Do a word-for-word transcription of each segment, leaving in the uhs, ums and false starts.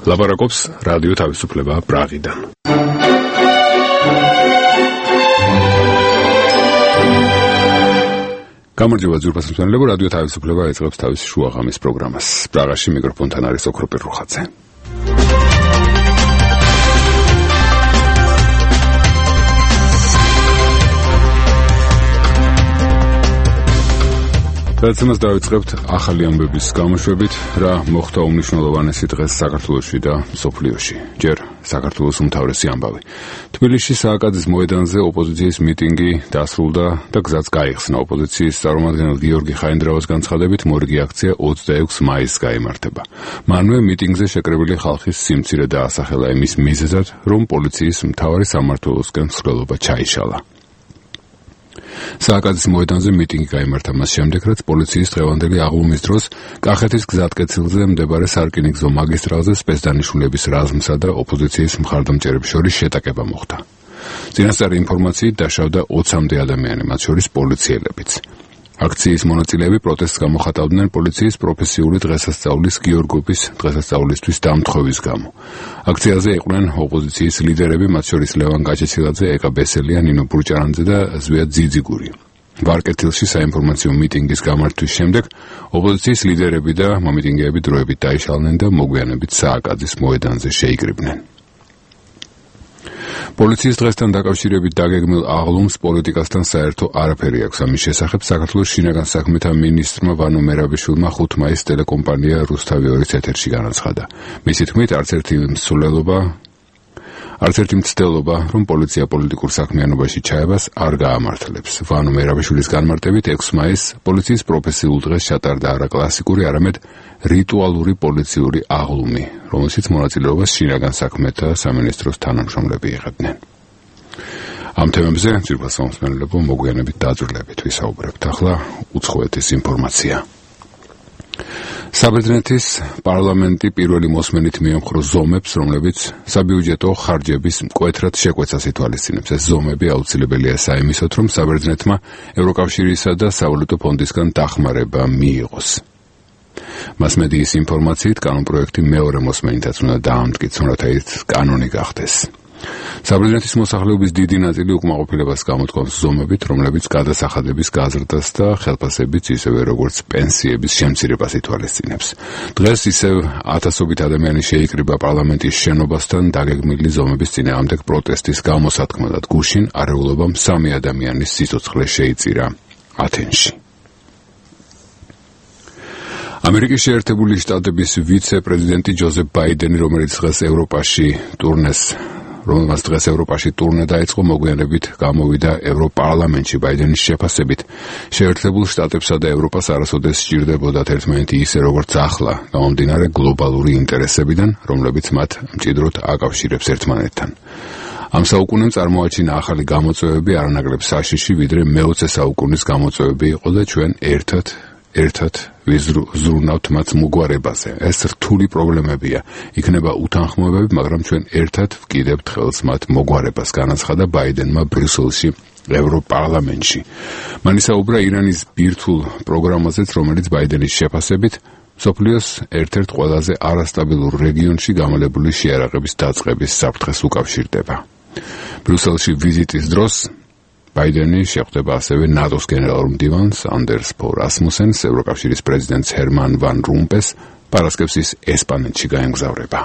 ლაპარაკობს რადიო თავისუფლება პრაღიდან. გამარჯობა ძვირფას მსმენელებო, რადიო თავისუფლება ეწყებს თავის შუაღამის პროგრამას. პრაღაში მიკროფონთან არის ოქრო პირუხაძე. გადაცემას დავიწყებთ ახალი ამბების გამოშვებით, რა მოხდა უმნიშვნელოვანესი დღეს საქართველოში და მსოფლიოში. ჯერ საქართველოს უმთავრესი ამბავი. თბილისში სააკაძის მოედანზე ოპოზიციის მიტინგი დასრულდა და გზაც გაიხსნა. ოპოზიციის წარმომადგენელ გიორგი ხაინდრავას განცხადებით, მორიგი აქცია ოცდაექვსი მაისს გაიმართება. მანვე მიტინგზე შეკრებილი ხალხის სიმცირე დაასახელა იმის მიზეზად, რომ პოლიციის მთავარი სამმართველოსგან მსვლელობა ჩაიშალა. სააკაძის მოედანზე მიტინგი გაიმართა მას შემდეგ, რაც პოლიციის დღევანდელი აღლუმის დროს კახეთის გზატკეცილზე მდებარე სარკინიგზო მაგისტრალზე სპეცდანიშნულების რაზმსა და ოპოზიციის მხარდამჭერებს შორის შეტაკება მოხდა. წინასწარი ინფორმაციით დაშავდა ოცამდე ადამიანი, მათ შორის პოლიციელებიც. აქციის მონაწილეები პროტესტს გამოხატავდნენ პოლიციის პროფესიული დღესასწაულის გიორგობის დღესასწაულისთვის დამთხოვის გამო. აქციაზე იყვნენ ოპოზიციის ლიდერები, მათ შორის ლევან გაჩეჩილაძე, ეკა ბესელია, ნინო ბურჭარანძე და ზვიად ძიძიგური. ვარკეთილში საინფორმაციო მიტინგის გამართვის შემდეგ ოპოზიციის ლიდერები და მომიტინგეები დროებით დაიშალნენ და მოგვიანებით სააკაძის მოედანზე შეიკრიბნენ. პოლიციის დღესთან დაკავშირებით დაგეგმილ აღლუმს პოლიტიკასთან საერთო არაფერი აქვს. ამის შესახებ საქართველოს შინაგან საქმეთა მინისტრმა ვანო მერაბიშვილმა ხუთი მაისს ტელეკომპანია რუსთავი ორის ეთერში განაცხადა. მისი თქმით, არც ერთი მსვლელობა არც ერთი მცდელობა, რომ პოლიცია პოლიტიკურ საქმიანობაში ჩაებას არ გაამართლებს. ვანო მერაბიშვილის განმარტებით ექვსი მაისს პოლიციის პროფესიულ დღეს ჩატარდა არა კლასიკური, არამედ რიტუალური პოლიციური აღლუმი, რომელშიც მონაწილეობას შინაგან საქმეთა სამინისტროს თანამშრომლები იღებდნენ. ამ თემებზე ძვირფას მომსმენელებო მოგვიანებით დაძვრილებით ვისაუბრებთ. ახლა უცხოეთის ინფორმაცია. საბერძნეთის პარლამენტი პირველი მოსმენით მიემხრო ზომებს, რომლებიც საბიუჯეტო ხარჯების მკვეთრად შეკვეცას ითვალისწინებს. ეს ზომები აუცილებელია საიმისოთ, რომ საბერძნეთმა ევროკავშირისა და სავალუტო ფონდისგან დახმარება მიიღოს. მასმედიის ინფორმაციით, კანონპროექტი მეორე მოსმენითაც უნდა დაამტკიცონ, რათა ის კანონი გახდეს. საბერძნეთის მოსახლეობის დიდი ნაწილი უკმაყოფილებას გამოთქვამს ზომებით, რომლებიც გადასახადების გაზრდას და ხელფასებით, ისევე როგორც პენსიების შემცირებას ითვალისწინებს. დღეს ისევ ათასობით ადამიანი შეიკრიბა პარლამენტის შენობასთან დაგეგმილი ზომების წინააღმდეგ პროტესტის გამოსათქმელად. გუშინ არეულობამ სამი ადამიანის სიცოცხლე შეიწირა ათენში. ამერიკის შეერთებული შტატების ვიცე-პრეზიდენტი ჯოზეფ ბაიდენი, რომელიც დღეს ევროპაში ტურნეს რომელმაც დღეს ევროპაში ტურნე დაიწყო, მოგვიანებით გამოვიდა ევროპარლამენტში. ბაიდენის შეფასებით, შეერთებულ შტატებსა და ევროპას არასოდეს სჭირდებოდათ ერთმანეთი ისე, როგორც ახლა, გამომდინარე გლობალური ინტერესებიდან, რომლებიც მათ მჭიდროდ აკავშირებს ერთმანეთთან. ამ საუკუნემ წარმოაჩინა ახალი გამოწვევები, არანაკლებ საშიში, ვიდრე მეოცე საუკუნის გამოწვევები იყო და ჩვენ ერთად ერთად ვიზრუნავთ მათ მოგვარებაზე. ეს რთული პრობლემებია, იქნება უთანხმოებები, მაგრამ ჩვენ ერთად ვკიდებთ ხელს მათ მოგვარებას, განაცხადა ბაიდენმა ბრიუსელში, ევროპარლამენტში. მან ისაუბრა ირანის ბირთვულ პროგრამაზეც, რომელიც ბაიდენის შეფასებით მსოფლიოს ერთ-ერთ ყველაზე არასტაბილურ რეგიონში გამალებული შეარაღების დაწყების საფრთხეს უკავშირდება. ბრიუსელში ვიზიტის დროს ბაიდენი შეხვდება ასევე ნატოს გენერალურ მდივანს ანდერს ფო რასმუსენს, ევროკავშირის პრეზიდენტს ჰერმან ვან რომპეს, პარასკევსის ესპანეთში გაემგზავრება.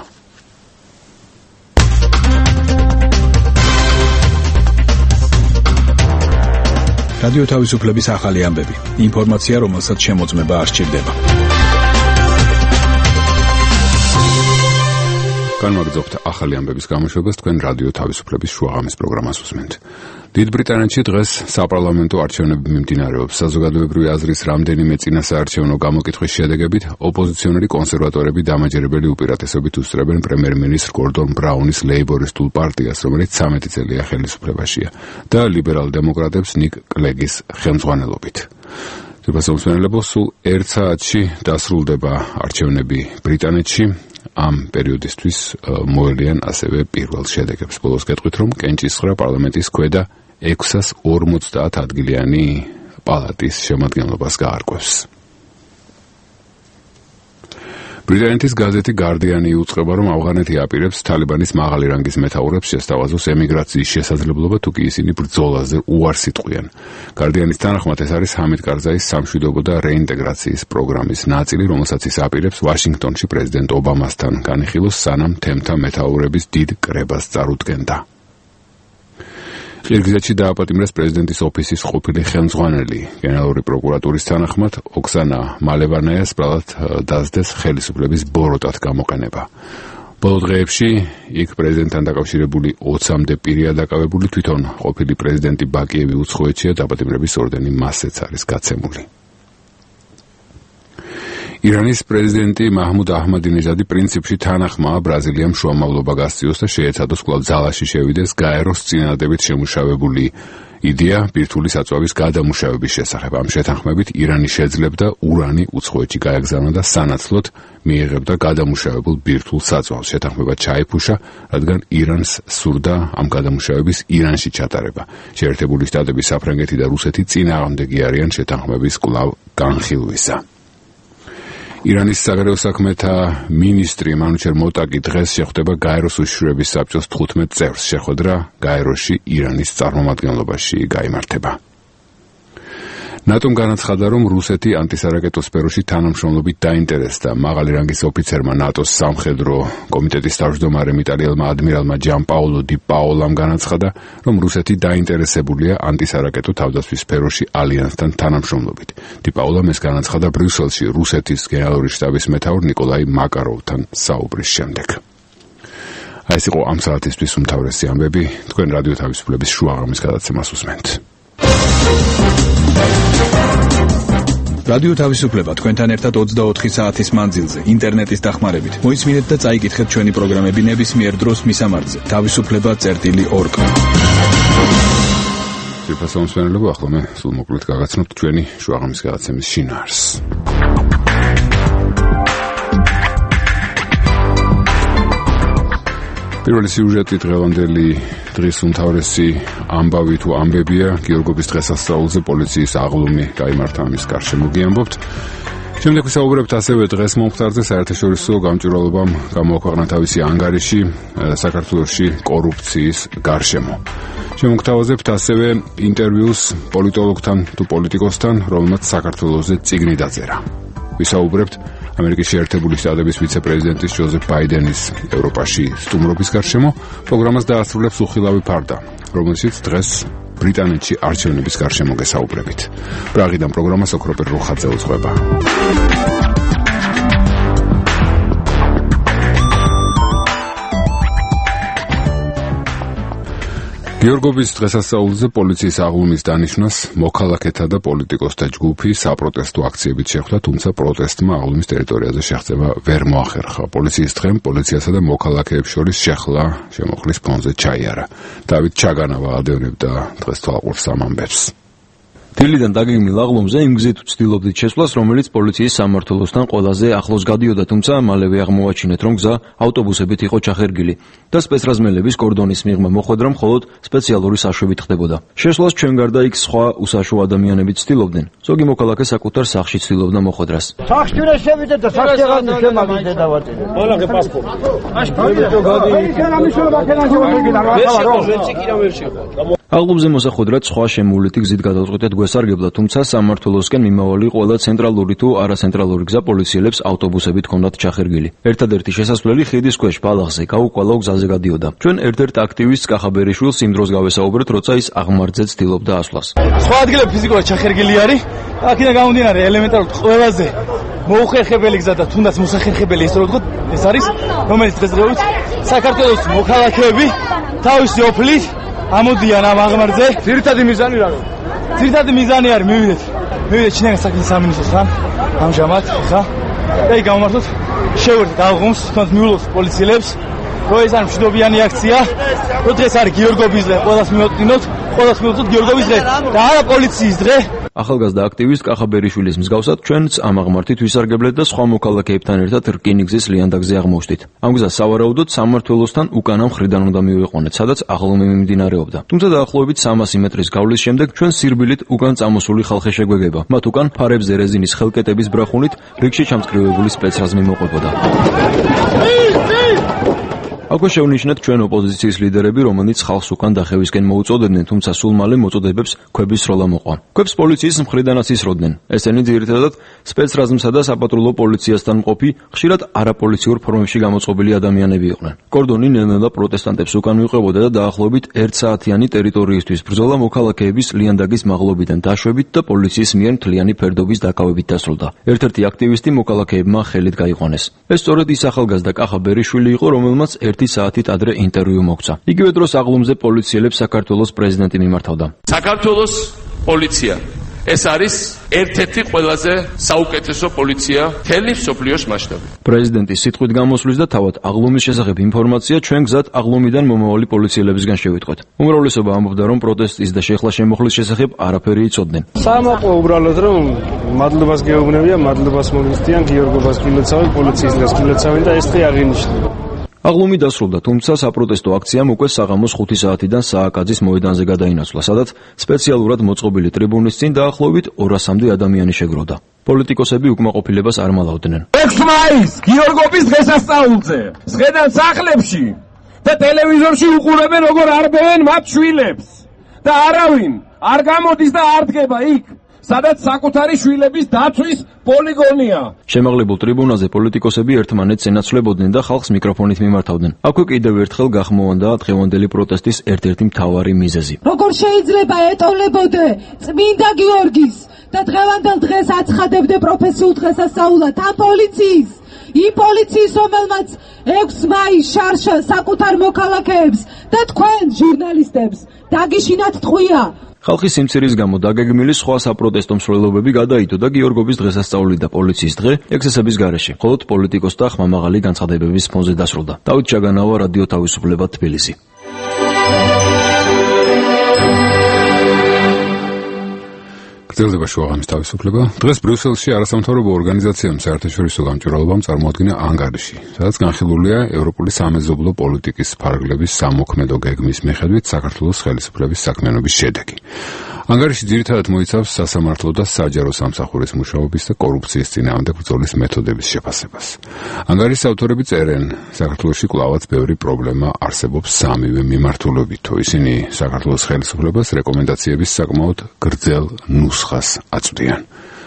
რადიო თავისუფლების ახალი ამბები. ინფორმაცია, რომელსაც შემოწმება არ სჭირდება. განვაგრძობთ ახალი ამბების გამოშვებას, თქვენ რადიო თავისუფლების შუაღამის პროგრამას უსმენთ. დიდ ბრიტანეთში დღეს საპარლამენტო არჩევნები მიმდინარეობს. საზოგადოებრივი აზრის რამდენიმე წინასაარჩევნო გამოკითხვის შედეგებით ოპოზიციონერი კონსერვატორები დამაჯერებელი უპირატესობით უსწრებენ პრემიერ-მინისტრ გორდონ ბრაუნის ლეიბორისტულ პარტიას, რომელიც ცამეტი წელია ხელისუფლებაშია, და ლიბერალ-დემოკრატებს ნიკ კლეგის ხელმძღვანელობით. ძვირფასმომსმენელებო, სულ ერთ საათში დასრულდება არჩევნები ბრიტანეთში. ამ პერიოდისთვის მოელიან ასევე პირველ შედეგებს. ბოლოს გეტყვით, რომ კენჭისყრა პარლამენტის ქვედა ექვსას ორმოცდაათ ადგილიანი პალატის შემადგენლობას გაარკვევს. ბრიტანეთის გაზეთი გარდიანი იუწყება, რომ ავღანეთი აპირებს თალიბანის მაღალი რანგის მეთაურებს შესთავაზოს ემიგრაციის შესაძლებლობა, თუ კი ისინი ბრძოლაზე უარს იტყვიან. გარდიანის თანახმად ეს არის ჰამიდ კარზაის სამშვიდობო და რეინტეგრაციის პროგრამის ნაწილი, რომელსაც ის აპირებს ვაშინგტონში პრეზიდენტ ობამასთან განიხილოს, სანამ თემთა მეთაურების დიდ კრებას წარუდგენდა. ყირგიზეთში დააპატიმრეს პრეზიდენტის ოფისის ყოფილი ხელმძღვანელი. გენერალური პროკურატურის თანახმად ოქსანა მალევანაიას ბრალად დასდეს ხელისუფლების ბოროტად გამოყენება. ბოლო დღეებში იქ პრეზიდენტთან დაკავშირებული ოცამდე პირია დაკავებული, თვითონ ყოფილი პრეზიდენტი ბაკიევი უცხოეთშია, დაპატიმრების ორდენი მასეც არის გაცემული. ირანის პრეზიდენტი მაჰმუდ აჰმადინეჟადი პრინციპში თანახმაა ბრაზილიამ შუამავლობა გასწიოს და შეეცადოს კვლავ ძალაში შევიდეს გაეროს წინადადებით შემუშავებული იდეა ბირთვული საწვავის გადამუშავების შესახებ. ამ შეთანხმებით ირანი შეძლებდა ურანი უცხოეთში გაეგზავნა და სანაცვლოდ მიიღებდა გადამუშავებულ ბირთვულ საწვავს. შეთანხმება ჩაიფუშა, რადგან ირანს სურდა ამ გადამუშავების ირანში ჩატარება. შეერთებული შტატები, საფრანგეთი და რუსეთი წინააღმდეგი არიან შეთანხმების კვლავ განხილვისა. ირანის საგარეო საქმეთა მინისტრი მანუჩერ მოტაკი დღეს შეხვდება გაეროს უშიშროების საბჭოს თხუთმეტ წევრს. შეხვედრა გაეროში ირანის წარმომადგენლობაში გაიმართება. ნატომ განაცხადა, რომ რუსეთი ანტისარაკეტო სფეროში თანამშრომლობით დაინტერესდა. მაღალი რანგის ოფიცერმა ნატოს სამხედრო კომიტეტის თავმჯდომარემ იტალიელმა ადმირალმა ჯან პაოლო დი პაოლამ განაცხადა, რომ რუსეთი დაინტერესებულია ანტისარაკეტო თავდაცვის სფეროში ალიანსთან თანამშრომლობით. დი პაოლამ ეს განაცხადა ბრიუსელში რუსეთის გენერალური შტაბის მეთაურ ნიკოლაი მაკაროვთან საუბრის შემდეგ. აი ეს იყო ამ საათისთვის უმთავრესი ამბები. თქვენ რადიო თავისუფლების შუაღამის გადაცემას უსმენთ. რადიო თავისუფლება თქვენთან ერთად ოცდაოთხი საათის მანძილზე ინტერნეტის დახმარებით. მოისმინეთ და წაიკითხეთ ჩვენი პროგრამები ნებისმიერ დროს მისამართზე თავისუფლება წერტილი ორგ. ძვირფასო მსმენელებო, ახლა მე სულ მოკლედ გაგაცნობთ ჩვენი შუაღამის გადაცემის შინაარსს. პირველი სიუჟეტი დღევანდელი დღის უმთავრესი ამბავი თუ ამბებია. გიორგობის დღესასწაულზე პოლიციის აღლუმი გაიმართა, ამის გარშემო გიამბობთ. შემდეგ ვისაუბრებთ ასევე დღეს მომხდარზე საერთაშორისო გამჭვირვალობამ გამოაქვეყნა თავისი ანგარიში საქართველოში კორუფციის გარშემო. შემოგთავაზებთ ასევე ინტერვიუს პოლიტოლოგთან თუ პოლიტიკოსთან, რომელმაც საქართველოზე წიგნი დაწერა. ვისაუბრებთ ამერიკის შეერთებული შტატების ვიცე-პრეზიდენტის ჯოზეფ ბაიდენის ევროპაში სტუმრობის გარშემო. პროგრამას დაასრულებს უხილავი ფარდა, რომელშიც დღეს ბრიტანეთში არჩევნების გარშემო გესაუბრებით. პრაღიდან პროგრამას ოქროპერ რუხაძე უძღვება. გიორგობის დღესასწაულზე პოლიციის აღლუმის დანიშვნას მოქალაქეთა და პოლიტიკოსთა ჯგუფი საპროტესტო აქციებით შეხვდა, თუმცა პროტესტმა აღლუმის ტერიტორიაზე შეღწევა ვერ მოახერხა. პოლიციის დღემ პოლიციასა და მოქალაქეებს შორის შეხლა შემოხლის ფონზე ჩაიარა. დავით ჩაგანავა ადევნებდა დღეს თვალყურს ამ ამბებს. დილიდან დაგეგმილ აღლუმზე იმ გზით ვცდილობდით შესვლას, რომელიც პოლიციის სამმართველოსთან ყველაზე ახლოს გადიოდა, თუმცა მალევე აღმოვაჩინეთ, რომ გზა ავტობუსებით იყო ჩახერგილი და სპეცრაზმელების კორდონის მიღმა მოხვედრა მხოლოდ სპეციალური საშვებით ხდებოდა. შესვლას ჩვენ გარდა იქ სხვა უსაშო ადამიანებიც ცდილობდნენ. ზოგი მოქალაქე საკუთარ სახლში ცდილობდა მოხვედრას. სახში რა შევიდეთ და სახში აღარ შემაგიდე დავატირე. მალაღე პასპორტი. აღლუმზე მოსახვედრად სხვა შემოვლითი გზით გადავწყვიტეთ გვესარგებლად, თუმცა სამმართველოსკენ მიმავალი ყველა ცენტრალური თუ არაცენტრალური გზა პოლიციელებს ავტობუსებით ჰქონდათ ჩახერგილი. ერთადერთი შესასვლელი ხიდის ქვეშ ბალახზე გაუკვალო გზაზე გადიოდა. ჩვენ ერთ-ერთ აქტივისტს კახაბერიშვილს იმ დროს გავესაუბრეთ, როცა ის აღმართზე ცდილობდა ასვლას. სხვა ადგილები ფიზიკურად ჩახერგილი არის. აქედან გამომდინარე ელემენტარულად ყველაზე მოუხერხებელი გზა და თუნდაც მოსახერხებელი ისე რომ ვთქვათ, ეს არის, რომელიც დღესდღეობით საქართველოს მოქალაქეები თავისი ოფლით ამოდიან ამ აღმართზე. ძირითადი მიზანი რა? ძირითადი მიზანი არის მივიდეთ. მივიდეთ ჩინეთის საქმის სამინისტროსთან. ამჟამად ხა და იქ გამომართოთ შევერთდით აღლუმს, თუნდაც მიულოს პოლიციელებს. რომ ეს არის მშვიდობიანი აქცია. რომ დღეს არის გიორგობის დღე, ყველას მივაწვდინოთ, ყველას მივაწვდით გიორგობის დღე და არა პოლიციის დღე. ახალგაზრდა აქტივისტ კახაბერიშვილის მსგავსად ჩვენც ამ აღმართით ვისარგებლეთ და სხვა მოქალაქეებთან ერთად რკინიგზის ლიანდაგზე აღმოჩნდით. ამ გზას სავარაუდოდ სამმართველოსთან უკანა მხრიდან უნდა მივიყვანეთ, სადაც აღლუმი მიმდინარეობდა. თუმცა დაახლოებით სამასი მეტრის გავლის შემდეგ ჩვენ სირბილით უკან წამოსული ხალხი შეგვეგება. მათ უკან ფარებზე რეზინის ხელკეტების ბრახუნით რიგში ჩამსკრივებული სპეცრაზმი მოყვებოდა. აქვე შევნიშნეთ ჩვენ ოპოზიციის ლიდერები, რომელნიც ხალხს უკან დახევისკენ მოუწოდებდნენ, თუმცა სულ მალე მოწოდებებს ქვების სროლა მოყვა. ქვებს პოლიციის მხრიდანაც ისროდნენ. ესენი ძირითადად სპეცრაზმსა და საპატრულო პოლიციასთან მყოფი, ხშირად არაპოლიციურ ფორმებში გამოწყობილი ადამიანები იყვნენ. კორდონი ნელ-ნელა პროტესტანტებს უკან ვიყებოდა და დაახლოებით ერთ საათიანი ტერიტორიისთვის ბრძოლა მოქალაქეების ლიანდაგის მაღლობიდან დაშვებით და პოლიციის მიერ მთლიანი ფერდობის დაკავებით დასრულდა. ერთ-ერთი აქტივისტი მოქალაქეებმა ხელით გაიყვანეს. ეს სწორედ ის ახალგაზრდა კახაბერიშვილი იყო, რომელმაც ერთი საათით ადრე ინტერვიუ მოგცა. იგივე დროს აღლუმზე პოლიციელებს საქართველოს პრეზიდენტი მიმართავდა. საქართველოს პოლიცია ეს არის ერთ-ერთი ყველაზე საუკეთესო პოლიცია მთელი მსოფლიოს მასშტაბით. პრეზიდენტის სიტყვით გამოსვლის და თავად აღლუმის შესახებ ინფორმაცია ჩვენ გზად აღლუმიდან მომავალი პოლიციელებისგან შევიტყვეთ. უმრავლესობა ამბობდა, რომ პროტესტის და შეხლა შემოხლის შესახებ არაფერი იცოდნენ. სამაყო უბრალოდ რომ მადლობას გეუბნებია, მადლობას მომისთიან გიორგო ბასკილოცავი, პოლიციის გასკილოცავი და ეს ხე აღინიშნება. აღლუმი დასრულდა, თუმცა საპროტესტო აქციამ უკვე საღამოს ხუთი საათიდან სააკაძის მოედანზე გადაინაცვლა, სადაც სპეციალურად მოწყობილი ტრიბუნის წინ დაახლოებით ორასამდე ადამიანი შეგროვდა. პოლიტიკოსები უკმაყოფილებას არ მალავდნენ. ექვსი მაისს გიორგობის დღესასწაულზე ზღედან სახლებში და ტელევიზორში უყურებენ, როგორ არბევენ მათ შვილებს და არავინ არ გამოდის და არ დგება იქ, სადაც საკუთარი შვილების დაცვის პოლიგონია. შემაღლებულ ტრიბუნაზე პოლიტიკოსები ერთმანეთს ენაცვლებოდნენ და ხალხს მიკროფონით მიმართავდნენ. აქვე კიდევ ერთხელ გახმოვანდა დღევანდელი პროტესტის ერთ-ერთი მთავარი მიზეზი. როგორ შეიძლება ეტოლებოდე წმინდა გიორგის და დღევანდელ დღეს აცხადებდე პროფესიულ დღესასწაულად ამ პოლიციის, იმ პოლიციის, რომელმაც ექვსი მაისს შარშა საკუთარ მოქალაქეებს და თქვენ ჟურნალისტებს დაგიშინათ ტყვია. ხალხის სიმცირის გამო დაგეგმილი სხვა საპროტესტო მსვლელობები გადაიდო და გიორგობის დღესასწაული და პოლიციის დღე ექსესების გარეშე, მხოლოდ პოლიტიკოსთა ხმამაღალი განცხადებების ფონზე დასრულდა. დავით ჩაგანავა, რადიო თავისუფლება, თბილისი. გრძელდება შუაღამის თავისუფლება. დღეს ბრიუსელში არასამთავრობო ორგანიზაციამ საერთაშორისო გამჭვირვალობამ წარმოადგინა ანგარიში, სადაც განხილულია ევროპული სამეზობლო პოლიტიკის ფარგლების სამოქმედო გეგმის მიხედვით საქართველოს ხელისუფლების საქმიანობის შედეგი. ანგარიში ძირითადად მოიცავს სასამართლო და საჯარო სამსახურის მუშაობის და კორუფციის წინააღმდეგ ბრძოლის მეთოდების შეფასებას. ანგარიშის ავტორები წერენ, საქართველოში კვლავაც ბევრი პრობლემა არსებობს სამივე მიმართულებით, თუ ისინი საქართველოს ხელისუფლებას რეკომენდაციების საკმაოდ გრძელ ნუსხას აწვდიან.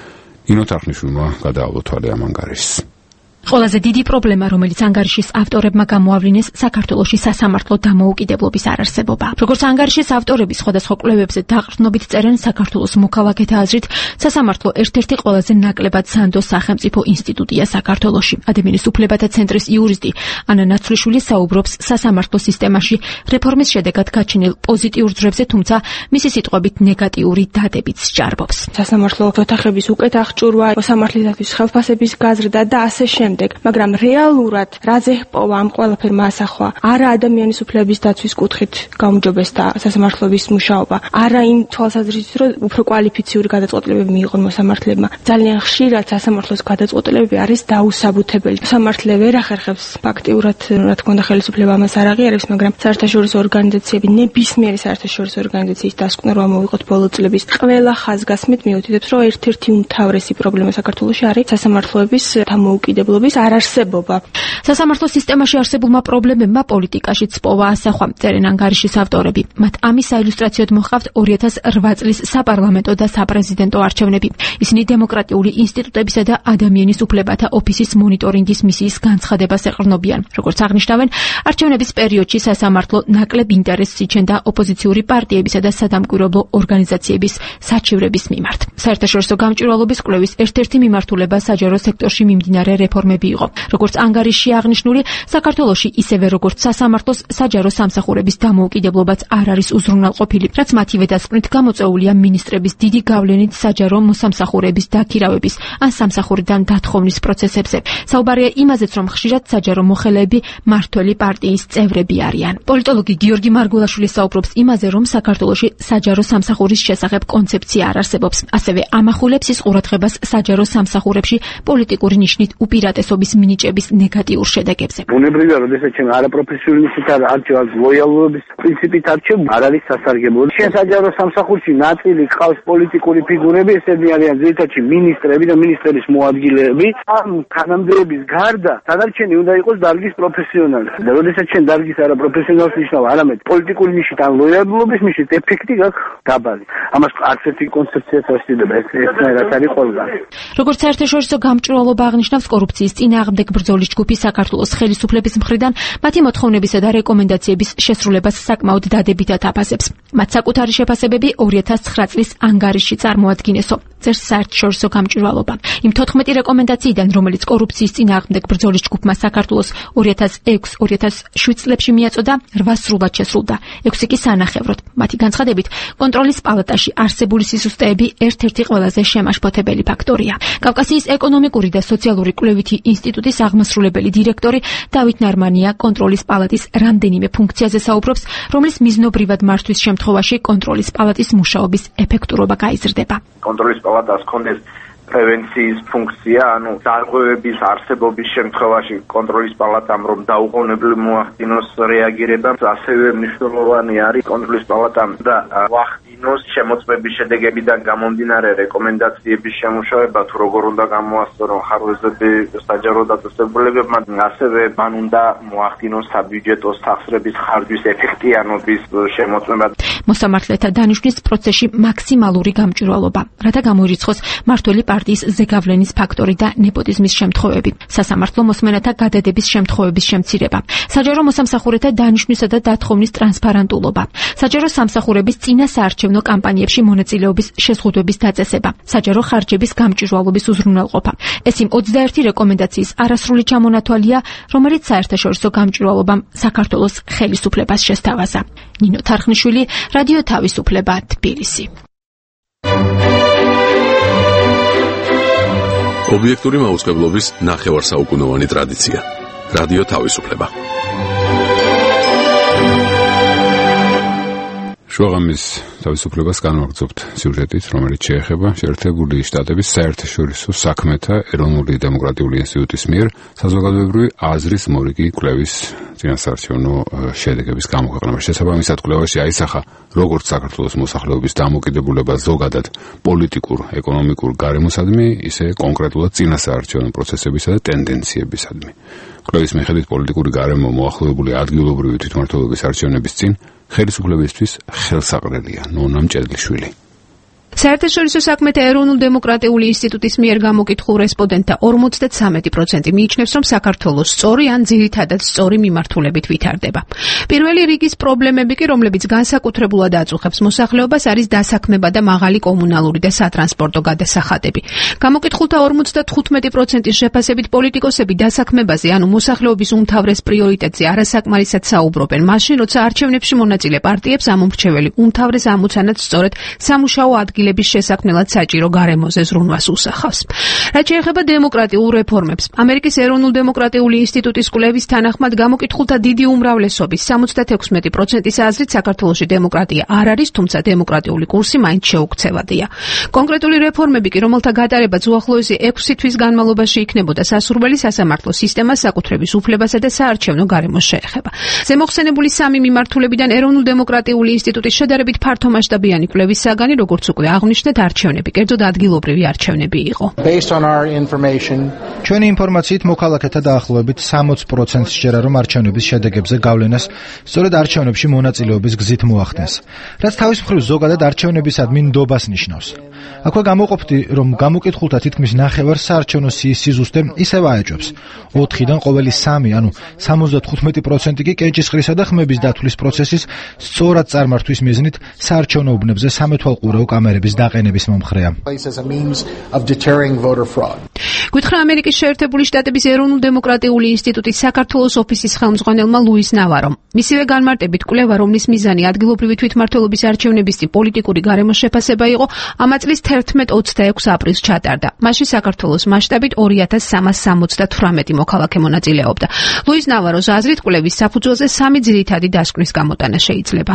ინო თარხნიშვილმა გადაავლო თვალე ამ ანგარიშს. ყველაზე დიდი პრობლემა, რომელიც ანგარიშის ავტორებმა გამოავლინეს, საქართველოში სასამართლო დამოუკიდებლობის არარსებობა. როგორც ანგარიშის ავტორები სხვადასხვა კვლევებზე დაყრდნობით წერენ, საქართველოს მოქალაქეთა აზრით, სასამართლო ერთ-ერთი ყველაზე ნაკლებად სანდო სახელმწიფო ინსტიტუტია საქართველოში. ადამიანის უფლებათა ცენტრის იურისტი ანა ნაცვლიშვილი საუბრობს სასამართლო სისტემაში რეფორმის შედეგად გაჩენილ პოზიტიურ ძრებზე, თუმცა მისი სიტყვებით ნეგატიური დადებიც სჭარბობს. სასამართლო ოთახების უკეთ აღჭურვა, სამართლისათვის ხელფასების გაზრდა და ასე შემდეგ. მაგრამ რეალურად რაზე ჰპოვა ამ ყველაფერმა ასახვა? არა ადამიანის უფლების დაცვის კუთხით გაუმჯობესდა სასამართლოების მუშაობა, არა იმ თვალსაზრისით, რომ უფრო კვალიფიციური გადაწყვეტილებები მიიღონ მოსამართლებმა. ძალიან ხშირად სასამართლოს გადაწყვეტილებები არის დაუსაბუთებელი. სამართლე ვერ ახერხებს ფაქტიურად, რა თქმა უნდა, ხელისუფლება ამას არ აღიარებს, მაგრამ საერთაშორისო ორგანიზაციები, ნებისმიერი საერთაშორისო ორგანიზაციის დასკვნა მოიღოთ ბოლო წლების ყველა ხაზგასმით მიუთითებს, რომ ერთ-ერთი უმთავრესი პრობლემა საქართველოში არის სასამართლოების დამოუკიდებლობა. არარსებობა. სასამართლო სისტემაში არსებულმა პრობლემებმა პოლიტიკაშიც პოვა ასახვა, წერენ ანგარიშის ავტორები. მათ ამის საილუსტრაციოდ მოჰყავთ ორი ათას რვა წლის საპარლამენტო და საპრეზიდენტო არჩევნები. ისინი დემოკრატიული ინსტიტუტებისა და ადამიანის უფლებათა ოფისის მონიტორინგის მისიის განცხადებას ეყრდნობიან. როგორც აღნიშნავენ, არჩევნების პერიოდში სასამართლო ნაკლებ ინტერესს იჩენდა ოპოზიციური პარტიებისა და სადამკვირვებლო ორგანიზაციების საჩივრების მიმართ. საერთაშორისო გამჭვირვალობის კვლევის ერთ-ერთი მიმართულება საჯარო სექტორში მიმდინარე რეფორმების პრობლემები იყო. Როგორც ანგარიშში აღნიშნული, საქართველოში ისევე როგორც სასამართლოს საჯარო სამსახურების დამოუკიდებლობაც არ არის უზრუნველყოფილი, რაც მათივე დასკვნით გამოწვეულია მინისტრების დიდი გავლენით საჯარო მოსამსახურების დაქირავების ან სამსახურიდან დათხოვნის პროცესებზე. საუბარია იმაზეც, რომ ხშირად საჯარო მოხელეები მმართველი პარტიის წევრები არიან. პოლიტოლოგი გიორგი მარგულაშვილი საუბრობს იმაზე, რომ საქართველოში საჯარო სამსახურის შესახებ კონცეფცია არ არსებობს. ასევე ამახვილებს ის ყურადღებას საჯარო სამსახურებში პოლიტიკური ნიშნით უპირატესობის მინიჭების ნეგატიურ შედეგებზე. ბუნებრივია, როდესაც ჩვენ არაპროფესიული ნიშნით არჩევ, ლოიალურობის პრინციპით არჩევ, არ არის სასარგებლო. ჩვენ საჯარო სამსახურში ნაწილი ყავს პოლიტიკური ფიგურები, ესენი არიან ძირითადად მინისტრები და მინისტრების მოადგილეები. ამ თანამდებობის გარდა დანარჩენი უნდა იყოს დარგის პროფესიონალი. და როდესაც ჩვენ დარგის არაპროფესიონალს ნიშნავ, არამედ პოლიტიკური ნიშნით ან ლოიალურობის ნიშნით ეფექტი გაქვს დაბალი. ამას არც ერთი კონცეფციაც არ შეიძლება, ეს ერთნაირად არის ყველგან. როგორც საერთაშორისო გამჭვირვალობა აღნიშნავს, კორუფციის წინააღმდეგ ბრძოლის ჯგუფი საქართველოს ხელისუფლების მხრიდან მათი მოთხოვნებისა და რეკომენდაციების შესრულებას საკმაოდ დადებითად აფასებს. მათ საკუთარი შეფასებები ორი ათას ცხრა წლის ანგარიშში წარმოადგინესო, წერს საერთაშორისო გამჭვირვალობა. იმ თოთხმეტი რეკომენდაციიდან, რომელიც კორუფციის წინააღმდეგ ბრძოლის ჯგუფმა საქართველოს ორი ათას ექვსი ორი ათას შვიდ წლებში მიაწოდა, რვა სრულად შესრულდა, ექვსი კი სანახევროდ. მათი განცხადებით, კონტროლის პალატაში არსებული სისუსტეები ერთ-ერთი ყველაზე შემაშფოთებელი ფაქტორია. კავკასიის ეკონომიკური და სოციალური კვლევითი ინსტიტუტის აღმასრულებელი დირექტორი დავით ნარმანია კონტროლის პალატის რამდენიმე ფუნქციაზე საუბრობს, რომლის მიზნობრივად მართვის შემთხვევაში კონტროლის პალატის მუშაობის ეფექტურობა გაიზრდება. კონტროლის პალატას ჰქონდეს პრევენციის ფუნქცია, ანუ დარღვევების არსებობის შემთხვევაში კონტროლის პალატამ რომ დაუყოვნებლივ მოახდინოს რეაგირება, ასევე მნიშვნელოვანი არის კონტროლის პალატამ და მოახდინოს შემოწმების შედეგებიდან გამომდინარე რეკომენდაციების შემუშავება, თუ როგორ უნდა გამოასწორონ ხარვეზები საჯარო დაწესებულებებმა, ასევე მან უნდა მოახდინოს საბიუჯეტო სახსრების ხარჯვის ეფექტიანობის შემოწმება. მოსამართლეთა დანიშვნის პროცესში მაქსიმალური გამჭვირვალობა, რათა გამოირიცხოს მმართველი პარტიის ზეგავლენის ფაქტორი და ნეპოტიზმის შემთხვევები, სასამართლო მოსმენათა გადადების შემთხვევების შემცირება, საჯარო მოსამსახურეთა დანიშვნისა და დათხოვნის ტრანსპარენტულობა, საჯარო სამსახურების წინასაარჩევნო კამპანიებში მონაწილეობის შეზღუდვების დაწესება, საჯარო ხარჯების გამჭვირვალობის უზრუნველყოფა. ეს იმ ოცდაერთი რეკომენდაციის არასრული ჩამონათვალია, რომელიც საერთაშორისო გამჭვირვალობამ საქართველოს ხელისუფლებას შესთავაზა. ნინო თარხნიშვილი, რადიო თავისუფლება, თბილისი. ობიექტური მაუწყებლობის ნახევარსაუკუნოვანი ტრადიცია. რადიო თავისუფლება. შუაღამის თავისუფლებას განვაგრძობთ სიუჟეტით, რომელიც შეეხება შეერთებული შტატების საერთაშორისო საქმეთა ეროვნული დემოკრატიული ინსტიტუტის მიერ საზოგადოებრივი აზრის მორიგი კვლევის წინასაარჩევნო შედეგების გამოქვეყნებას. შესაბამისად, კვლევაში აისახა როგორც საქართველოს მოსახლეობის დამოკიდებულება ზოგადად პოლიტიკურ, ეკონომიკურ გარემოსადმი, ისე კონკრეტულად წინასაარჩევნო პროცესებისა და ტენდენციებისადმი. კვლევის მიხედვით პოლიტიკური გარემო მოახლოებული ადგილობრივი თვითმმართველობის არჩევნების წინ ხელისუფლებისთვის ხელსაყრელია. ნონა მჭედლიშვილი. საერთაშორისო საქმეთა ეროვნულ-დემოკრატიული ინსტიტუტის მიერ გამოკითხულ რესპონდენტთა ორმოცდათვრამეტი პროცენტი მიიჩნევს, რომ საქართველოს სწორი ან ძირითადად სწორი მიმართულებით ვითარდება. პირველი რიგის პრობლემები კი, რომლებიც განსაკუთრებულად აწუხებს მოსახლეობას, არის დასაქმება და მაღალი კომუნალური და სატრანსპორტო გადასახადები. გამოკითხულთა ორმოცდათხუთმეტი პროცენტის შეფასებით პოლიტიკოსები დასაქმებაზე, ანუ მოსახლეობის უმთავრეს პრიორიტეტზე არასაკმარისად საუბრობენ, მაშინ როცა არჩევნებში მონაწილე პარტიებს ამ უმრჩეველი უმთავრეს ამოცანად სწორედ სამუშაო ადგილების შესაქმნელად საჭირო გარემოზე ზრუნვას უსახავს. რაც შეეხება დემოკრატიულ რეფორმებს, ამერიკის ეროვნულ-დემოკრატიული ინსტიტუტის კვლევის თანახმად გამოკითხულთა დიდი უმრავლესობის სამოცდაექვსი პროცენტის აზრით საქართველოში დემოკრატია არ არის, თუმცა დემოკრატიული კურსი მაინც შეუქცევადია. კონკრეტული რეფორმები კი, რომელთა გატარებაც უახლოესი ექვსი თვის განმავლობაში იქნებოდა სასურველი, სასამართლო სისტემას, საკუთრების უფლებასა და საარჩევნო გარემოს შეეხება. ზემოხსენებული სამი მიმართულებიდან ეროვნულ-დემოკრატიული ინსტიტუტის შედარებით ფართომასშტაბიანი კვლევის საგანი, როგორც უკვე აღნიშნეთ, არჩევნები, კერძოდ ადგილობრივი არჩევნები იყო. ჩვენი ინფორმაციით მოქალაქეთა დაახლოებით სამოცი პროცენტს სჯერა, რომ არჩევნების შედეგებზე გავლენას სწორედ არჩევნებში მონაწილეობის გზით მოახდენს, რაც თავის მხრივ ზოგადად არჩევნებისადმი ნდობას ნიშნავს. აქვე გამოყოფდი, რომ გამოკითხულთა თითქმის ნახევარს საარჩევნო სიის სიზუსტე ისევ აეჭვებს. ოთხიდან ყოველი სამი, ანუ სამოცდათხუთმეტი პროცენტი კი კენჭისყრისა და ხმების დათვლის პროცესის სწორად წარმართვის მიზნით საარჩევნო უბნებზე სამეთვალყურეო კამერების დაყენების მომხრეა. გითხრა ამერიკის შეერთებული შტატების ეროვნულ დემოკრატიული ინსტიტუტის საქართველოს ოფისის ხელმძღვანელმა ლუის ნავარომ. მისივე განმარტებით კვლევა, რომლის მიზანი ადგილობრივი თვითმმართველობის არჩევნების წინ პოლიტიკური გარემოს შეფასება იყო, ამ წლის თერთმეტ ოცდაექვსი აპრილს ჩატარდა. მასში საქართველოს მასშტაბით ორი ათას სამას სამოცდათვრამეტი მოქალაქე მონაწილეობდა. ლუის ნავაროს აზრით, კვლევის საფუძველზე სამი ძირითადი დასკვნის გამოტანა შეიძლება.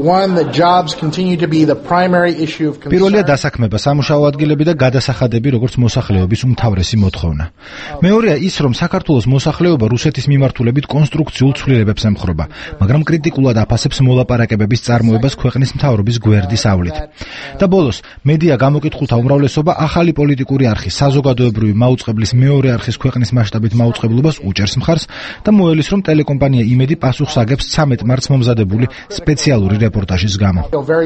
პირველია დასაქმება, სამუშაო ადგილები და გადასახადები, როგორც მოსახლეობის უმთავრესი მოთხოვნა. მეორეა ის, რომ საქართველოს მოსახლეობა რუსეთის მიმართულებით კონსტრუქციულ ცვლილებებს ემხრობა, მაგრამ კრიტიკულად აფასებს მოლაპარაკებების წარმოებას ქვეყნის მთავრობის გვერდის ავლით. და ბოლოს, მედია გამოკითხულთა უმრავლესობა ახალი პოლიტიკური არხის, საზოგადოებრივი მაუწყებლის მეორე არხის ქვეყნის მასშტაბით მაუწყებლობას უჭერს მხარს და მოელის, რომ ტელეკომპანია იმედი პასუხს აგებს ცამეტ მარტს მომზადებული სპეციალური რეპორტაჟის გამო.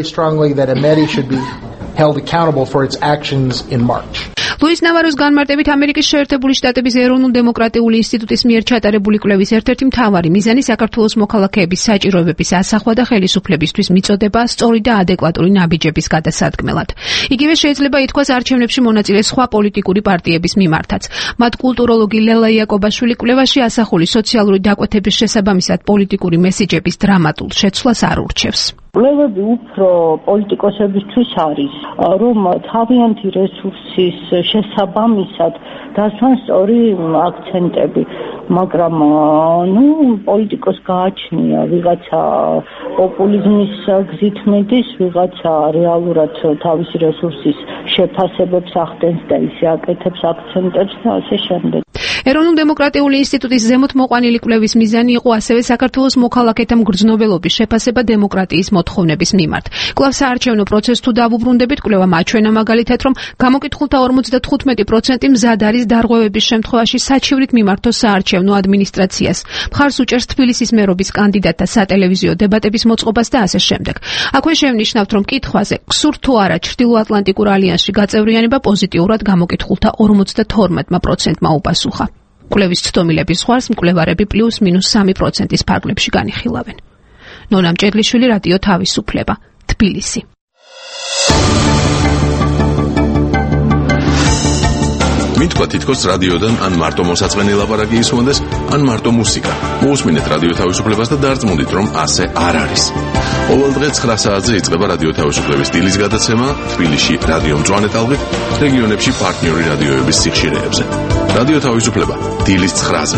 ლუის ნავაროს განმარტებით ამერიკის შეერთებული შტატების ეროვნულ დემოკრატიული ინსტიტუტის მიერ ჩატარებული კვლევის ერთ-ერთი მთავარი მიზანი საქართველოს მოქალაქეების საჭიროებების ასახვა და ხელისუფლებისთვის მიწოდება სწორი და ადეკვატური ნაბიჯების გადასადგმელად. იგივე შეიძლება ითქვას არჩევნებში მონაწილე სხვა პოლიტიკური პარტიების მიმართაც. მათ კულტუროლოგი ლელა იაკობაშვილი კვლევაში ასახული სოციალური დაკვეთების შესაბამისად პოლიტიკური მესიჯების დრამატულ შეცვლას არ ურჩევს. კვლევები უფრო პოლიტიკოსებისთვის არის, რომ თავიანთი რესურსის შესაბამისად დასვან სწორი აქცენტები, მაგრამ ნუ პოლიტიკოს გააჩნია ვიღაცა პოპულიზმის გზით მიდის, ვიღაცა რეალურად თავისი რესურსის შეფასებებს ახდენს და ისე აკეთებს აქცენტებს და ასე შემდეგ. ეროვნულ დემოკრატიული ინსტიტუტის ზემოთ მოყვანილი კვლევის მიზანი იყო ასევე საქართველოს მოქალაქეთა მგრძნობელობის შეფასება დემოკრატიის მოთხოვნების მიმართ. კვლავ საარჩევნო პროცესს თუ დავუბრუნდებით, კვლევა მაჩვენა მაგალითად, რომ გამოკითხულთა ორმოცდათხუთმეტი პროცენტი მზად არის დარღვევების შემთხვევაში საჩივრით მიმართოს საარჩევნო ადმინისტრაციას. მხარს უჭერს თბილისის მერობის კანდიდატთა სატელევიზიო დებატების მოწყობას და ასე შემდეგ. აქვე შევნიშნავთ, რომ კითხვაზე გსურთ თუ არა ჩრდილოატლანტიკურ ალიანსში გაწევრიანება პოზიტიურად გამოკითხულთა ორმოცდათორმეტ პროცენტმა უპასუხა. კვლევის ცდომილების ზღვარს მკვლევარები პლუს მინუს სამი პროცენტის ფარგლებში განიხილავენ. ნონა მჭედლიშვილი, რადიო თავისუფლება, თბილისი. მითქვა თითქოს რადიოდან ან მარტო მოსაწყენი ლაპარაკი ისმოდეს, ან მარტო მუსიკა. მოусმინეთ რადიო თავისუფლებას და დარწმუნდით, რომ ასე არ არის. ყოველ დღე ცხრა საათზე იწყება რადიო თავისუფლების სტილის გადაცემა თბილისში რადიო მწვანე ტალღით, რეგიონებში პარტნიორი რადიოების სიხშირეებზე. რადიო თავისუფლება დილის ცხრაზე.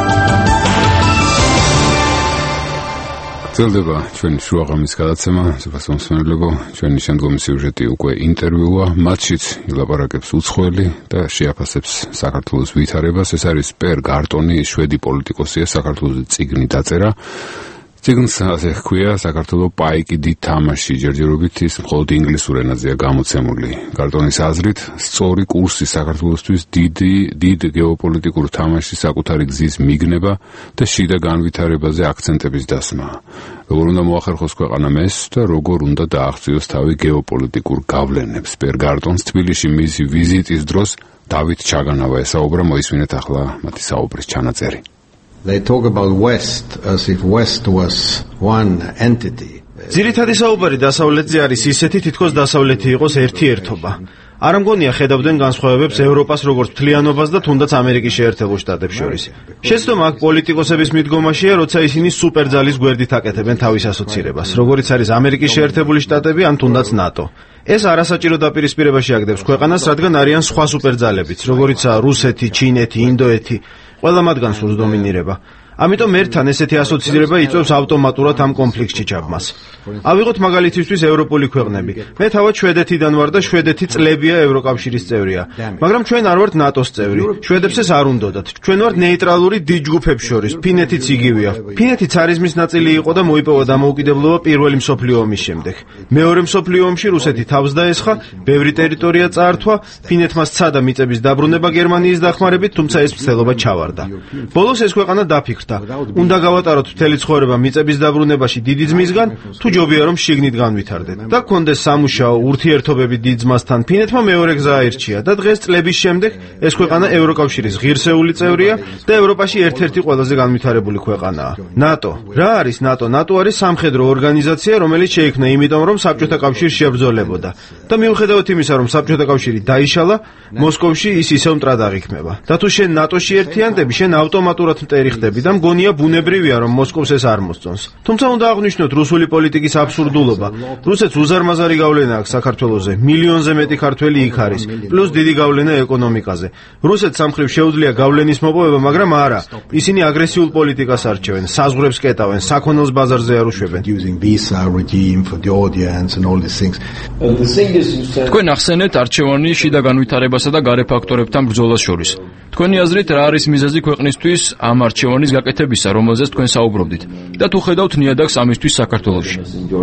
გრძელდება ჩვენი შუაღამის გადაცემა, ზოგადსმენელებო, ჩვენი შემდგომი სიუჟეტი უკვე ინტერვიუა, მათშიც ილაპარაკებს უცხოელი და შეაფასებს საქართველოს ვითარებას. ეს არის პერ გარტონი, შვედი პოლიტიკოსია, საქართველოს წიგნი დაწერა. წიგნს ასე ჰქვია საქართველოს პაიკი დიდ თამაში, ჯერჯერობით ის მხოლოდ ინგლისურ ენაზეა გამოცემული. გარტონის აზრით, სწორი კურსი საქართველოსთვის დიდი დიდ გეოპოლიტიკურ თამაშის საკუთარი გზის მიგნება და შიდა განვითარებაზე აქცენტების დასმა. როგორ უნდა მოახერხოს ქვეყანა მეს და როგორ უნდა დააღწიოს თავი გეოპოლიტიკურ გავლენებს. პერ გარტონს თბილისში მისი ვიზიტის დროს დავით ჩაგანავა ესაუბრა, მოისმინეთ ახლა მათი საუბრის ჩანაწერი. They talk about West as if West was one entity. ძირითადი საუბარი დასავლეთზე არის ისეთი, თითქოს დასავლეთი იყოს ერთი ერთობა. არ მგონია ხედავდნენ განსხვავებებს ევროპას როგორც მთლიანობას და თუნდაც ამერიკის შეერთებულ შტატებს შორის. შეცდომა აქ პოლიტიკოსების მიდგომაშია, როცა ისინი სუპერძალის გვერდით აკეთებენ თავის ასოცირებას, როგორიც არის ამერიკის შეერთებული შტატები ან თუნდაც ნატო. ეს არასაჭირო დაპირისპირებაში აგდებს ქვეყანას, რადგან არიან სხვა სუპერძალებიც, როგორიცაა რუსეთი, ჩინეთი, ინდოეთი. ყველა მათგან სურს დომინირება. ამიტომ ერთთან ესეთი ასოცირება იწვევს ავტომატურად ამ კონფლიქტში ჩაბმას. ავიღოთ მაგალითისთვის ევროპული ქვეყნები. მე თავად შვედეთიდან ვარ და შვედეთი წლებია ევროკავშირის წევრია. მაგრამ ჩვენ არ ვართ ნატოს წევრი. შვედებს ეს არ უნდოდათ. ჩვენ ვართ ნეიტრალური დიდ ჯგუფებს შორის. ფინეთიც იგივეა. ფინეთი ცარიზმის ნაწილი იყო და მოიპოვა დამოუკიდებლობა პირველი მსოფლიო ომის შემდეგ. მეორე მსოფლიო ომში რუსეთი თავს დაესხა, ბევრი ტერიტორია წაართვა, ფინეთმა სცადა მიწების დაბრუნება გერმანიის დახმარებით, თუმცა ეს მცდელობა ჩავარდა. ბოლოს ეს ქვეყანა დაფიქრდა. ხდა. უნდა გავატაროთ მთელი ცხოვრება მიწების დაბრუნებაში დიდი ძმისგან, თუ ჯობია რომ შიგნით განვითარდეთ. და გქონდეს სამუშაო, ურთიერთობები დიდ ძმასთან, ფინეთმა მეორე გზა აირჩია და დღეს წლების შემდეგ ეს ქვეყანა ევროკავშირის ღირსეული წევრია და ევროპაში ერთ-ერთი ყველაზე განვითარებული ქვეყანაა. ნატო. რა არის ნატო? ნატო არის სამხედრო ორგანიზაცია, რომელიც შეიქმნა იმიტომ, რომ საბჭოთა კავშირი შეებრძოლებოდა. და მიუხედავად იმისა, რომ საბჭოთა კავშირი დაიშალა, მოსკოვში ის ისევ მტრად აღიქმება. და თუ შენ ნატოში ერთიანდები, შენ ავტომატურად მტერი ხდები და მგონია ბუნებრივია, რომ მოსკოვს ეს არ მოსწონს. თუმცა უნდა აღვნიშნოთ რუსული პოლიტიკის აბსურდულობა. რუსეთს უზარმაზარი გავლენა აქვს საქართველოზე. მილიონზე მეტი ქართველი იქ არის, პლუს დიდი გავლენა ეკონომიკაზე. რუსეთს სამხრივ შეუძლია გავლენის მოპოვება, მაგრამ არა. ისინი აგრესიულ პოლიტიკას არჩევენ, საზღვრებს კეტავენ, საქონელს ბაზარზე არ უშვებენ. თქვენ ახსენეთ არჩევანი შიდა განვითარებასა და გარე ფაქტორებთან ბრძოლას შორის. თქვენი აზრით რა არის მიზეზი ქვეყნისთვის ამ არჩევანის გაკეთებისა, რომელზეც თქვენ საუბრობდით? და თუ ხედავთ ნიადაგს ამისთვის საქართველოში?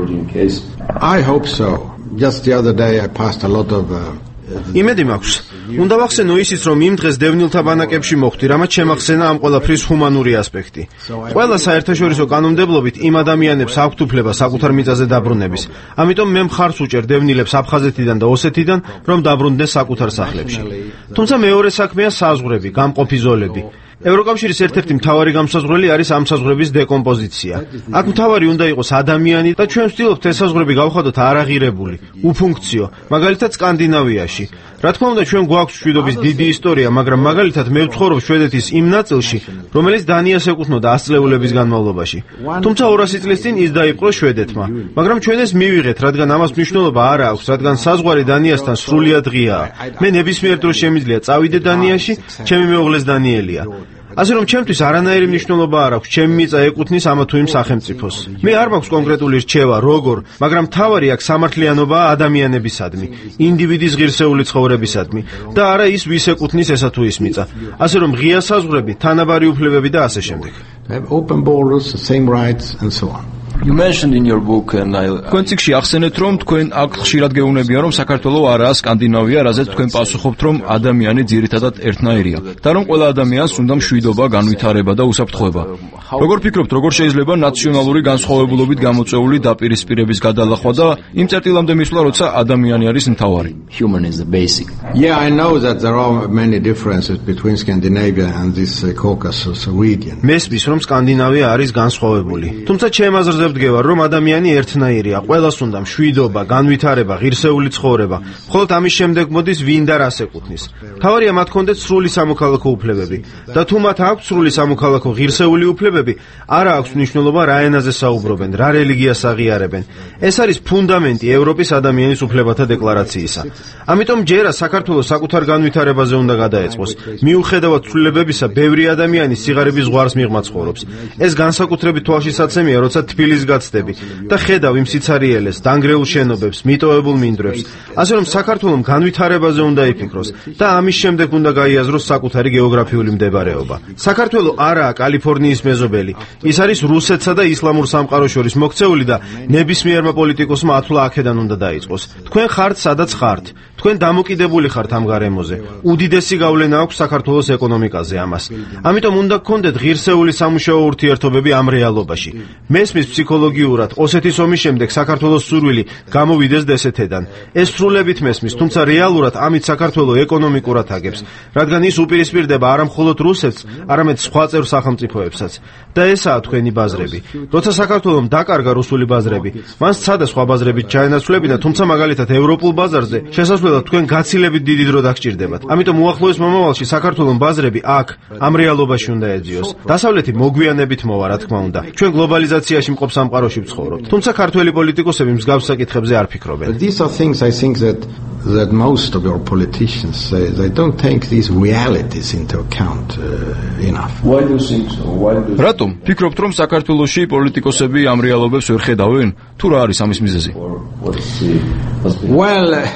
I hope so. Just the other day I passed a lot of uh, იმედი მაქვს. უნდა ვახსენო ისიც, რომ იმ დღეს დევნილთა ბანაკებში მოხვდი, რამაც შემახსენა ამ ყველაფრის ჰუმანური ასპექტი. ყველა საერთაშორისო კანონმდებლობით იმ ადამიანებს აქვთ უფლება საკუთარ მიწაზე დაბრუნების. ამიტომ მე მხარს უჭერ დევნილებს აფხაზეთიდან და ოსეთიდან, რომ დაბრუნდნენ საკუთარ სახლებში. თუმცა მეორე საქმეა საზღვრები, გამყოფი ზოლები. ევროკავშირის ერთ-ერთი მთავარი გამსაზღვრელი არის ამ საზღვრების დეკომპოზიცია. აქ მთავარი უნდა იყოს ადამიანი და ჩვენ ვცდილობთ ეს საზღვრები გავხადოთ არაღირებული, უფუნქციო, მაგალითად სკანდინავიაში. რა თქმა უნდა, ჩვენ გვაქვს მშვიდობის დიდი ისტორია, მაგრამ მაგალითად მე ვცხოვრობ შვედეთის იმ ნაწილში, რომელიც დანიას ეკუთვნოდა ას წლეულების განმავლობაში. თუმცა ორასი წლის წინ ის დაიპყრო შვედეთმა, მაგრამ ჩვენ ეს მივიღეთ, რადგან ამას მნიშვნელობა არ აქვს, რადგან საზღვარი დანიასთან სრულიად ღიაა. მე ნებისმიერ დროს შემიძლია წავიდე დანიაში, ჩემი მეუღლეს დანიელია. ასე რომ ჩემთვის არანაირი მნიშვნელობა არ აქვს, ჩემი მიწა ეკუთვნის ამა თუ იმ სახელმწიფოს. მე არ მაქვს კონკრეტული რჩევა როგორ, მაგრამ მთავარი აქ სამართლიანობაა ადამიანებისადმი, ინდივიდის ღირსეული ცხოვრებისადმი და არა ის ვის ეკუთვნის ესა თუ ის მიწა. ასე რომ ღია საზღვრები, თანაბარი უფლებები და ასე შემდეგ. open borders, same rights and so on. You mentioned in your book and I თქვენ წიგნში ახსენეთ, რომ თქვენ აქ ხშირად გეუბნებიან, რომ საქართველოს არაა სკანდინავია, რაზეც თქვენ პასუხობთ, რომ ადამიანი ძირითადად ერთნაირია და რომ ყველა ადამიანს უნდა მშვიდობა, განვითარება და უსაფრთხოება. როგორ ფიქრობთ, როგორ შეიძლება ნაციონალური განსხვავებულობით გამოწვეული დაპირისპირების გადალახვა და იმ წერტილამდე მისვლა, როცა ადამიანი არის მთავარი? Human is the basic. Yeah, I know that there are many differences between Scandinavia and this uh, Caucasus region. მესმის, რომ სკანდინავია არის განსხვავებული. თუმცა ჩემ აზრზე ვდგევარ, რომ ადამიანი ერთნაირია, ყველას უნდა მშვიდობა, განვითარება, ღირსეული ცხოვრება. მხოლოდ ამის შემდეგ მოდის ვინ და რას ეკუთვნის. მთავარია მათ ჰქონდეთ სრული სამოქალაქო უფლებები და თუ მათ აქვს სრული სამოქალაქო ღირსეული უფლებები, არა აქვს მნიშვნელობა რა ენაზე საუბრობენ, რა რელიგიას აღიარებენ. ეს არის ფუნდამენტი ევროპის ადამიანის უფლებათა დეკლარაციისა. ამიტომ ჯერა საქართველოს საკუთარ განვითარებაზე უნდა გადაეწყოს. მიუხედავად ცვლილებებისა, ბევრი ადამიანი სიღარიბის ზღვარს მიღმა ცხოვრობს. ეს განსაკუთრებით თვალშისაცემია, როცა თბილისს გაცდები და ხედავ იმ სიცარიელეს, დანგრეულ შენობებს, მიტოვებულ მინდვრებს. ასე რომ საქართველოს განვითარებაზე უნდა იფიქროს და ამის შემდეგ უნდა გაიაზროს საკუთარი გეოგრაფიული მდებარეობა. საქართველოს არაა კალიფორნიის მეზობელი. ის არის რუსეთსა და ისლამურ სამყაროს შორის მოქცეული და ნებისმიერმა პოლიტიკოსმა ათვლა აქედან უნდა დაიწყოს. თქვენ ხართ სადაც ხართ. თქვენ დამოკიდებული ხართ ამ გარემოზე. უდიდესი გავლენა აქვს საქართველოს ეკონომიკაზე ამას. ამიტომ უნდა გქონდეთ ღირსეული სამუშაო ურთიერთობები ამ რეალობაში. მესმის ფსიქოლოგიურად ოსეთის ომის შემდეგ საქართველოს სურვილი გამოვიდეს დსთ-დან. ეს სრულებით მესმის, თუმცა რეალურად ამით საქართველოს ეკონომიკურად აგებს, რადგან ის უპირისპირდება არა მხოლოდ რუსეთს, არამედ სხვა წევრ სახელმწიფოებსაც. და ესაა თქვენი ბაზრები. როცა საქართველოს დაკარგა რუსული ბაზრები, მან სცადა სხვა ბაზრებით ჩაენაცვლებინა, თუმცა მაგალითად ევროპულ ბაზარზე შესასვლელად თქვენ გაცილებით დიდი დრო დაგჭირდებათ. ამიტომ უახლოეს მომავალში საქართველოს ბაზრები აქ ამ რეალობაში უნდა ეძიოს. დასავლეთი მოგვიანებით მოვა, რა თქმა უნდა. ჩვენ გლობალიზაციაში მყოფ სამყაროში ვცხოვრობთ. თუმცა ქართველი პოლიტიკოსები მსგავს საკითხებზე არ ფიქრობენ. These are things I think that that most of your politicians say they don't take these realities into account uh, enough. Why do you think so? Why do you... რატომ ფიქრობთ, რომ საქართველოში პოლიტიკოსები ამ რეალობებს ვერ ხედავენ? თუ რა არის ამის მიზეზი? Well,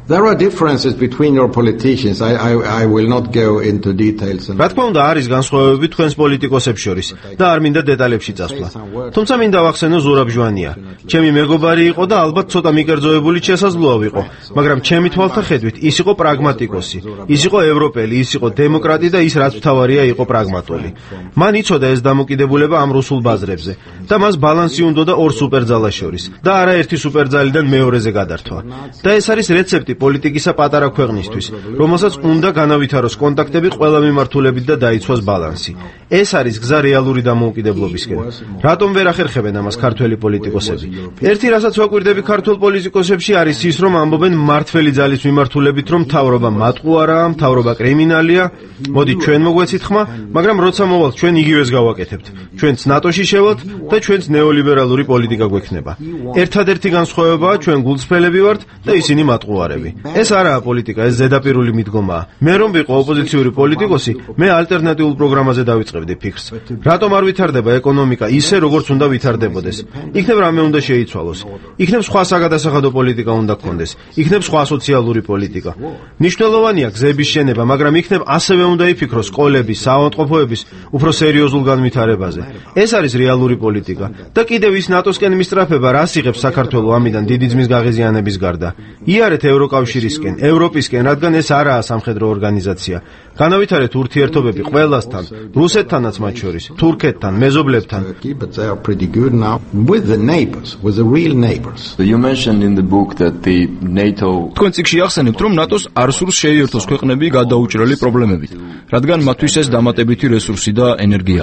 There are differences between your politicians. I I I will not go into details. რა თქმა უნდა არის განსხვავებები თქვენს პოლიტიკოსებს შორის და არ მინდა დეტალებში წასვლა. თუმცა მინდა ვახსენო ზურაბ ჟვანია. ჩემი მეგობარი იყო და ალბათ ცოტა მიკერძოებული შესაძლოა ვიყო, მაგრამ ჩემი თვალთახედვით ის იყო პრაგმატიკოსი. ის იყო ევროპელი, ის იყო დემოკრატი და ის რაც მთავარია იყო პრაგმატული. მან იცოდა ეს დამოკიდებულება ამ რუსულ ბაზრებზე და მას ბალანსი უნდოდა ორ სუპერძალას შორის და არა ერთი სუპერძალიდან მეორეზე გადართვა. და ეს არის რეცეპტი პოლიტიკისა პატარა ქვეყნისთვის, რომელსაც უნდა განავითაროს კონტაქტები ყველა მიმართულებით და დაიცვას ბალანსი. ეს არის გზა რეალური დამოუკიდებლობისკენ. რატომ ვერ ახერხებენ ამას ქართველი პოლიტიკოსები? ერთი რასაც ვაკვირდები ქართულ პოლიტიკოსებში არის ის, რომ ამბობენ მართველი ძალის მიმართულებით, რომ მთავრობა მატყუარაა, მთავრობა კრიმინალია. მოდი ჩვენ მოგვეცით ხმა, მაგრამ როცა მოვალთ ჩვენ იგივეს გავაკეთებთ. ჩვენც ნატოში შევალთ და ჩვენც ნეოლიბერალური პოლიტიკა გვექნება. ერთადერთი განსხვავებაა ჩვენ გულწრფელები ვართ და ისინი მატყუარები. ეს არაა პოლიტიკა, ეს ზედაპირული მიდგომაა. მე რომ ვიყო ოპოზიციური პოლიტიკოსი, მე ალტერნატიულ პროგრამაზე დავიწყებდი ფიქრს. რატომ არ ვითარდება ეკონომიკა ისე, როგორც უნდა ვითარდებოდეს? იქნებ რამე უნდა შეიცვალოს. იქნებ სხვა საგადასახადო პოლიტიკა უნდა გქონდეს. იქნებ სხვა სოციალური პოლიტიკა. მნიშვნელოვანია გზების შენება, მაგრამ იქნებ ასევე უნდა იფიქროს სკოლების, საავადმყოფოების უფრო სერიოზულ განვითარებაზე. ეს არის რეალური პოლიტიკა. და კიდევ ის ნატოსკენ მისწრაფება რას იღებს საქართველოს ამიდან დიდი ძმის გაღიზიანების გარდა? იარეთ ევროკავშირისკენ, ევროპისკენ, რადგან ეს არაა სამხედრო ორგანიზაცია. განავითარეთ ურთიერთობები ყველასთან, რუსეთთანაც მათ შორის, თურქეთთან, მეზობლებთან. But they are pretty good now with the neighbors, with the real neighbors. You mentioned in the book that the NATO თქვენ წიგნში ახსენებთ, რომ ნატოს არ სურს შეიერთოს ქვეყნები გადაუჭრელი პრობლემებით, რადგან მათთვის ეს დამატებითი რესურსი და ენერგია.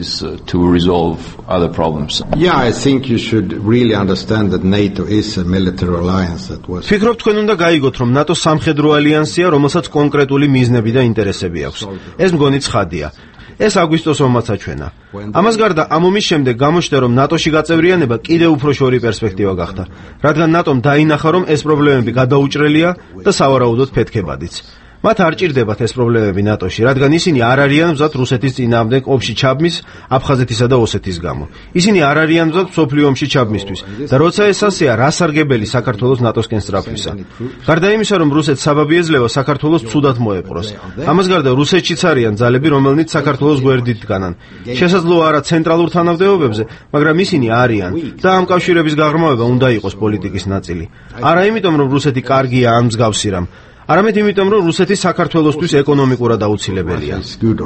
To resolve other problems. Yeah, I think you should really understand that NATO is a military alliance that was ფიქრობ თქვენ უნდა გაიგოთ, რომ ნატო სამხედრო ალიანსია, რომელსაც კონკრეტული მიზნები და ინტერესები აქვს. ეს მგონი ცხადია. ეს აგვისტოს ომაც აჩვენა. ამას გარდა ამ ომის შემდეგ გამოჩნდა, რომ ნატოში გაწევრიანება კიდევ უფრო შორი პერსპექტივა გახდა, რადგან ნატომ დაინახა, რომ ეს პრობლემები გადაუჭრელია და სავარაუდოდ ფეთქებადიც. მათ არ ჭირდებათ ეს პრობლემები ნატოში, რადგან ისინი არ არიან მზად რუსეთის წინააღმდეგ ომში ჩაბმის, აფხაზეთისა და ოსეთის გამო. ისინი არ არიან მზად მსოფლიო ომში ჩაბმისთვის და როცა ეს ასეა, რა სარგებელი საქართველოს ნატოსკენ სწრაფვისა. გარდა იმისა, რომ რუსეთს საბაბი ეძლევა საქართველოს ცუდად მოეპყროს. ამას გარდა რუსეთშიც არიან ძალები, რომელნიც საქართველოს გვერდით დგანან. შესაძლოა არა ცენტრალურ თანამდებობებზე, მაგრამ ისინი არიან და ამ კავშირების გაღრმავება უნდა იყოს პოლიტიკის ნაწილი. არა იმიტომ, რომ რუსეთი კარგია ამ მსგავსი რამ, არამედ იმიტომ, რომ რუსეთი საქართველოსთვის ეკონომიკურად აუცილებელია.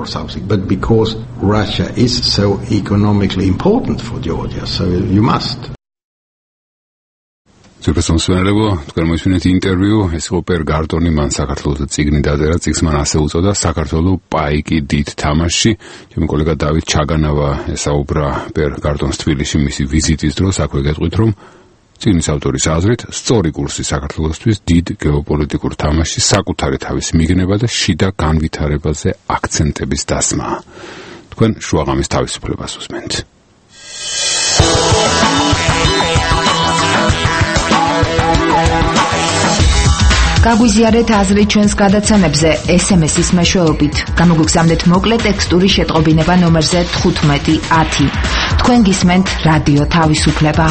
But because Russia is so economically important for Georgia, so you must. ზოგადსომსვენებო, თქვენ მოისმინეთ ინტერვიუ, ეს იყო პერ გარტონი, მან საქართველოს წიგნი დაწერა, წიგნს მან ასე უწოდა საქართველოს პაიკი დიდ თამაში. ჩემი კოლეგა დავით ჩაგანავა ესაუბრა პერ გარტონს თბილისში მისი ვიზიტის დროს, აქვე გეტყვით, რომ წიგნის ავტორის აზრით, სწორი კურსი საქართველოსთვის დიდ გეოპოლიტიკურ თამაშში საკუთარი თავის მიგნება და შიდა განვითარებაზე აქცენტების დასმაა. თქვენ შუაღამის თავისუფლებას უსმენთ. გაგვიზიარეთ აზრი ჩვენს გადაცემებზე ეს ემ ეს-ის მეშვეობით. გამოგვიგზავნეთ მოკლე ტექსტური შეტყობინება ნომერზე თხუთმეტი ათი. თქვენ გისმენთ რადიო თავისუფლება.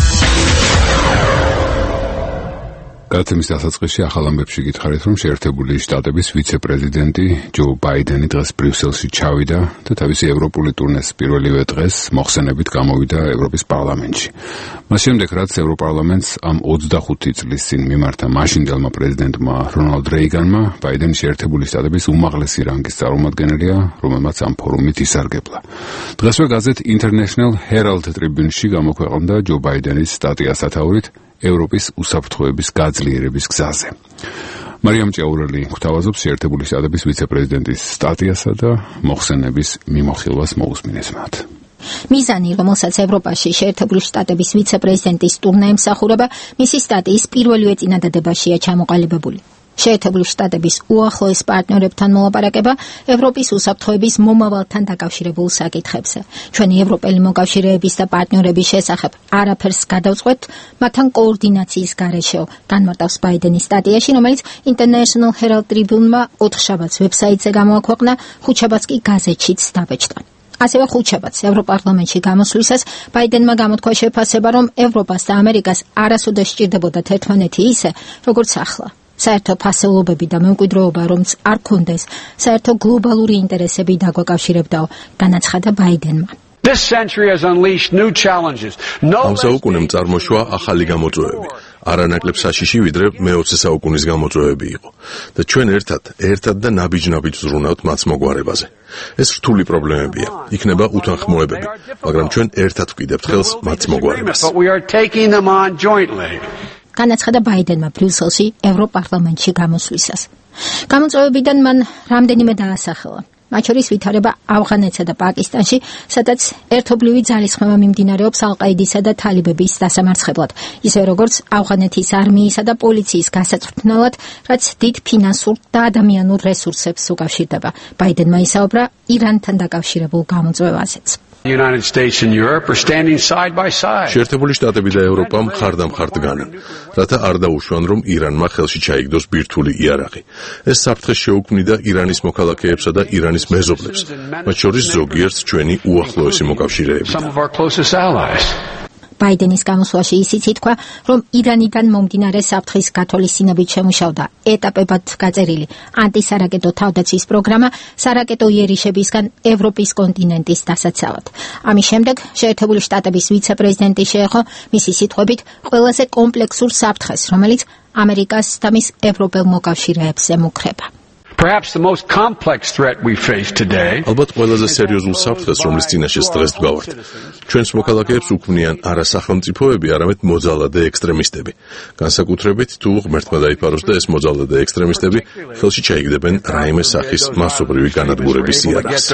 გადაცემის დასაწყისში ახალ ამბებში გითხარით, რომ შეერთებული შტატების ვიცე-პრეზიდენტი ჯო ბაიდენი დღეს ბრიუსელში ჩავიდა და თავისი ევროპული ტურნეს პირველივე დღეს მოხსენებით გამოვიდა ევროპის პარლამენტში. მას შემდეგ, რაც ევროპარლამენტს ამ ოცდახუთი წლის წინ მიმართა მაშინდელმა პრეზიდენტმა რონალდ რეიგანმა, ბაიდენი შეერთებული შტატების უმაღლესი რანგის წარმომადგენელია, რომელმაც ამ ფორუმით ისარგებლა. დღესვე გაზეთ International Herald Tribune-ში გამოქვეყნდა ჯო ბაიდენის სტატია სათაურით ევროპის უსაფრთხოების გაძლიერების გზაზე. მარიამ ჭაურელი გვთავაზობს შეერთებული შტატების ვიცე-პრეზიდენტის სტატიასა და მოხსენების მიმოხილვას მოусმინეს მათ. მიზანი, რომელსაც ევროპაში შეერთებული შტატების ვიცე-პრეზიდენტის ტურნე ემსახურება, მისი სტატიის პირველივე წინადადებაშია ჩამოყალიბებული. შეერთებული შტატების უახლოეს პარტნიორებთან მოლაპარაკება ევროპის უსაფრთხოების მომავალთან დაკავშირებულ საკითხებზე. ჩვენი ევროპელი მოკავშირეების და პარტნიორების შესახებ არაფერს გადავწყვეტ, მათთან კოორდინაციის გარეშე, განმარტავს ბაიდენის სტატიაში, რომელიც International Herald Tribune-მა ოთხშაბათს ვებსაიტზე გამოაქვეყნა, ხუთშაბათს კი გაზეთშიც დაბეჭდა. ასევე ხუთშაბათს ევროპარლამენტში გამოსვლისას ბაიდენმა გამოთქვა შეფასება, რომ ევროპას და ამერიკას არასოდეს სჭირდებოდათ ერთმანეთი ისე, როგორც ახლა. საერთო ფასეულობები და მემკვიდრეობა რომც არ ქონდეს, საერთო გლობალური ინტერესები დაგვაკავშირებდაო, განაცხადა ბაიდენმა. This century has unleashed new challenges. ამ საუკუნემ წარმოშვა ახალი გამოწვევები. არანაკლებ საშიში ვიდრე მეოცე საუკუნის გამოწვევები იყო და ჩვენ ერთად ერთად და ნაბიჯ-ნაბიჯ ვზრუნავთ მათ მოგვარებაზე. ეს რთული პრობლემებია, იქნება უთანხმოებები, მაგრამ ჩვენ ერთად ვკიდებთ ხელს მათ მოგვარებას. განაცხადა ბაიდენმა ბრიუსელში ევროპარლამენტში გამოსვლისას. გამოწვევებიდან მან რამდენიმე დაასახელა. მათ შორის ვითარება ავღანეთსა და პაკისტანში, სადაც ერთობლივი ძალისხმევა მიმდინარეობს ალ-ყაიდისა და თალიბების დასამარცხებლად, ისე როგორც ავღანეთის არმიისა და პოლიციის გასაწვრთნელად, რაც დიდ ფინანსურ და ადამიანურ რესურსებს უკავშირდება. ბაიდენმა ისაუბრა ირანთან დაკავშირებულ გამოწვევაზეც. შეერთებული შტატები და ევროპა მხარდამხარ დგანან, რათა არ დაუშვან, რომ ირანმა ხელში ჩაიგდოს ბირთვული იარაღი. ეს საფრთხეს შეუქმნიდა ირანის მოქალაქეებსა და ირანის მეზობლებს, მათ შორის ზოგიერთს ჩვენი უახლოესი მოკავშირეებიდან. ბაიდენის გამოსვლაში ისიც ითქვა, რომ ირანიდან მომდინარე საფრთხის გათვალისწინებით შემუშავდა ეტაპებად გაწერილი ანტისარაკეტო თავდაცვის პროგრამა სარაკეტო იერიშებისგან ევროპის კონტინენტის დასაცავად. ამის შემდეგ შეერთებული შტატების ვიცე-პრეზიდენტი შეეხო მისი სიტყვებით ყველაზე კომპლექსურ საფრთხეს, რომელიც ამერიკას და მის ევროპელ მოკავშირეებს ემუქრება. Perhaps the most complex threat we face today. ალბათ ყველაზე სერიოზულ საფრთხეს, რომლის წინაშეც დღეს ვდგავართ. ჩვენს მოქალაქეებს უქმნიან არა სახელმწიფოები, არამედ მოძალადე ექსტრემისტები. განსაკუთრებით თუ ღმერთმა დაიფაროს და ეს მოძალადე ექსტრემისტები ხელში ჩაიგდებენ რაიმე სახის მასობრივი განადგურების იარაღს.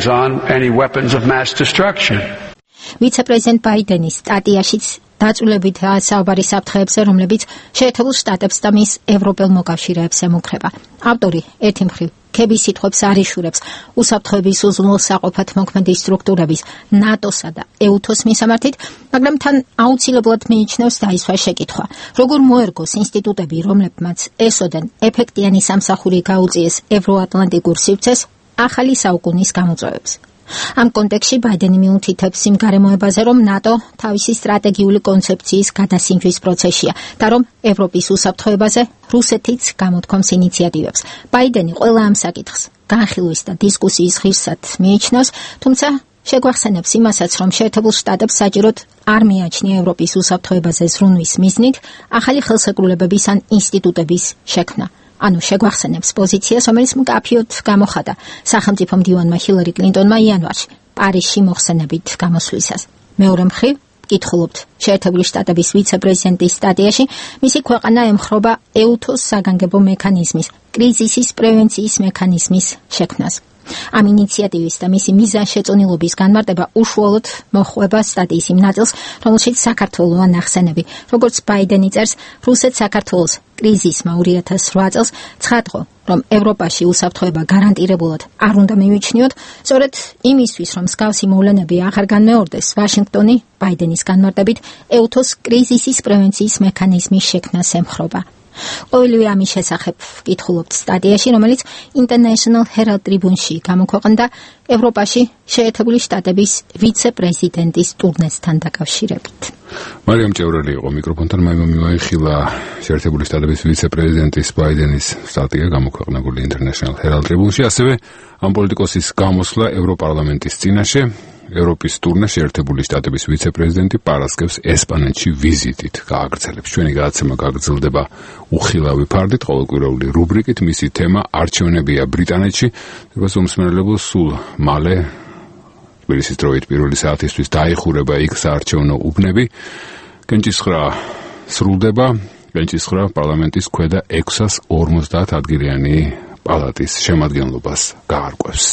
ვიცე-პრეზიდენტ ბაიდენის სტატიაშიც დაწვრილებით საუბარი საფრთხეებზე, რომლებიც შეერთებულ შტატებს და მის ევროპელ მოკავშირეებს ემუქრება. ავტორი ერთი მხრივ ქების სიტყვებს არ იშურებს უსაფრთხოების უზრუნველსაყოფად მოქმედი სტრუქტურების ნატოსა და ეუთოს მისამართით, მაგრამ თან აუცილებლად მიიჩნევს დაისვა შეკითხვა, როგორ მოერგოს ინსტიტუტები, რომლებმაც ესოდენ ეფექტიანი სამსახური გაუწიეს ევროატლანტიკურ სივრცეს ახალი საუკუნის გამოწვევებს. ამ კონტექსტში ბაიდენი მიუთითებს იმ გარემოებაზე, რომ ნატო თავისი სტრატეგიული კონცეფციის გადასინჯვის პროცესშია და რომ ევროპის უსაფრთხოებაზე რუსეთიც გამოთქვამს ინიციატივებს. ბაიდენი ყველა ამ საკითხს განხილვის და დისკუსიის ღირსად მიიჩნევს, თუმცა შეგვახსენებს იმასაც, რომ შეერთებულ შტატებს საჭიროდ არ მიაჩნია ევროპის უსაფრთხოებაზე ზრუნვის მიზნით ახალი ხელსეკრულებების ან ინსტიტუტების შექმნა. ანუ შეგვახსენებს პოზიციას, რომელიც მკაფიოდ გამოხატა სახელმწიფო მდივანმა ჰილარი კლინტონმა იანვარში პარიზში მოხსენებით გამოსვლისას. მეორე მხრივ ვკითხულობთ შეერთებული შტატების ვიცე-პრეზიდენტის სტატიაში მისი ქვეყანა ემხრობა ეუთოს საგანგებო მექანიზმის, კრიზისის პრევენციის მექანიზმის შექმნას. ამ ინიციატივის და მისი მიზანშეწონილობის განმარტება უშუალოდ მოხვება სტატიის იმ ნაწილს, რომელშიც საქართველოა ნახსენები. როგორც ბაიდენი წერს, რუსეთს საქართველოს კრიზისმა ორი ათას რვა წელს ცხადყო, რომ ევროპაში უსაფრთხოება გარანტირებულად არ უნდა მივიჩნიოთ, სწორედ იმისთვის, რომ მსგავსი მოვლენები აღარ განმეორდეს, ვაშინგტონი ბაიდენის განმარტებით ეუთოს კრიზისის პრევენციის მექანიზმის შექმნას ემხრობა. ყოველივე ამის შესახებ ვკითხულობთ სტატიაში, რომელიც International Herald Tribune-ში გამოქვეყნდა ევროპაში შეერთებული შტატების ვიცე-პრეზიდენტის ტურნესთან დაკავშირებით. მარიამ ჭევრელი იყო მიკროფონთან, მაიმო მიმოიხილა შეერთებული შტატების ვიცე-პრეზიდენტის ბაიდენის სტატია გამოქვეყნებული International Herald Tribune-ში, ასევე ამ პოლიტიკოსის გამოსვლა ევროპარლამენტის წინაშე. ევროპის ტურნე შეერთებული შტატების ვიცე-პრეზიდენტი პარასკევს ესპანეთში ვიზიტით გააგრძელებს. ჩვენი გადაცემა გაგრძელდება უხილავი ფარდით, ყოველკვირეული რუბრიკით, მისი თემა არჩევნებია ბრიტანეთში. ეს უმსმენელებო სულ მალე თბილისის დროით პირველი საათისთვის დაიხურება იქ საარჩევნო უბნები. კენჭისხრა სრულდება, კენჭისხრა პარლამენტის ქვედა ექვსას ორმოცდაათ ადგილიანი პალატის შემადგენლობას გაარკვევს.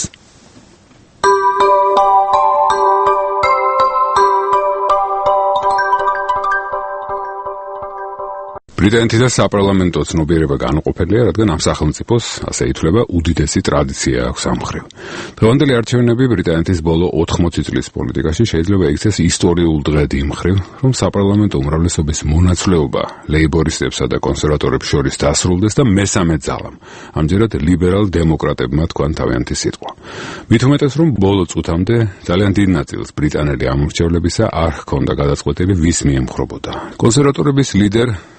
ბრიტანეთის საპარლამენტო ცნობიერება განუყოფელია, რადგან ამ სახელმწიფოს, ასე ითვლება, უდიდესი ტრადიცია აქვს ამ მხრივ. დღევანდელი არჩევნები ბრიტანეთის ბოლო ოთხმოცი წლის პოლიტიკაში შეიძლება იქცეს ისტორიულ დღედ იმ მხრივ, რომ საპარლამენტო უმრავლესობის მონაცვლეობა ლეიბორისტებსა და კონსერვატორებს შორის დასრულდეს და მესამე ძალამ, ამჯერად ლიბერალ დემოკრატებმა თქვან თავიანთი სიტყვა. მით უმეტეს, რომ ბოლო წუთამდე ძალიან დიდ ნაწილს ბრიტანელი ამორჩევლებისა არ ჰქონდა გადაწყვეტილი ვის მიემხრობოდა. კონსერვატორების ლიდერ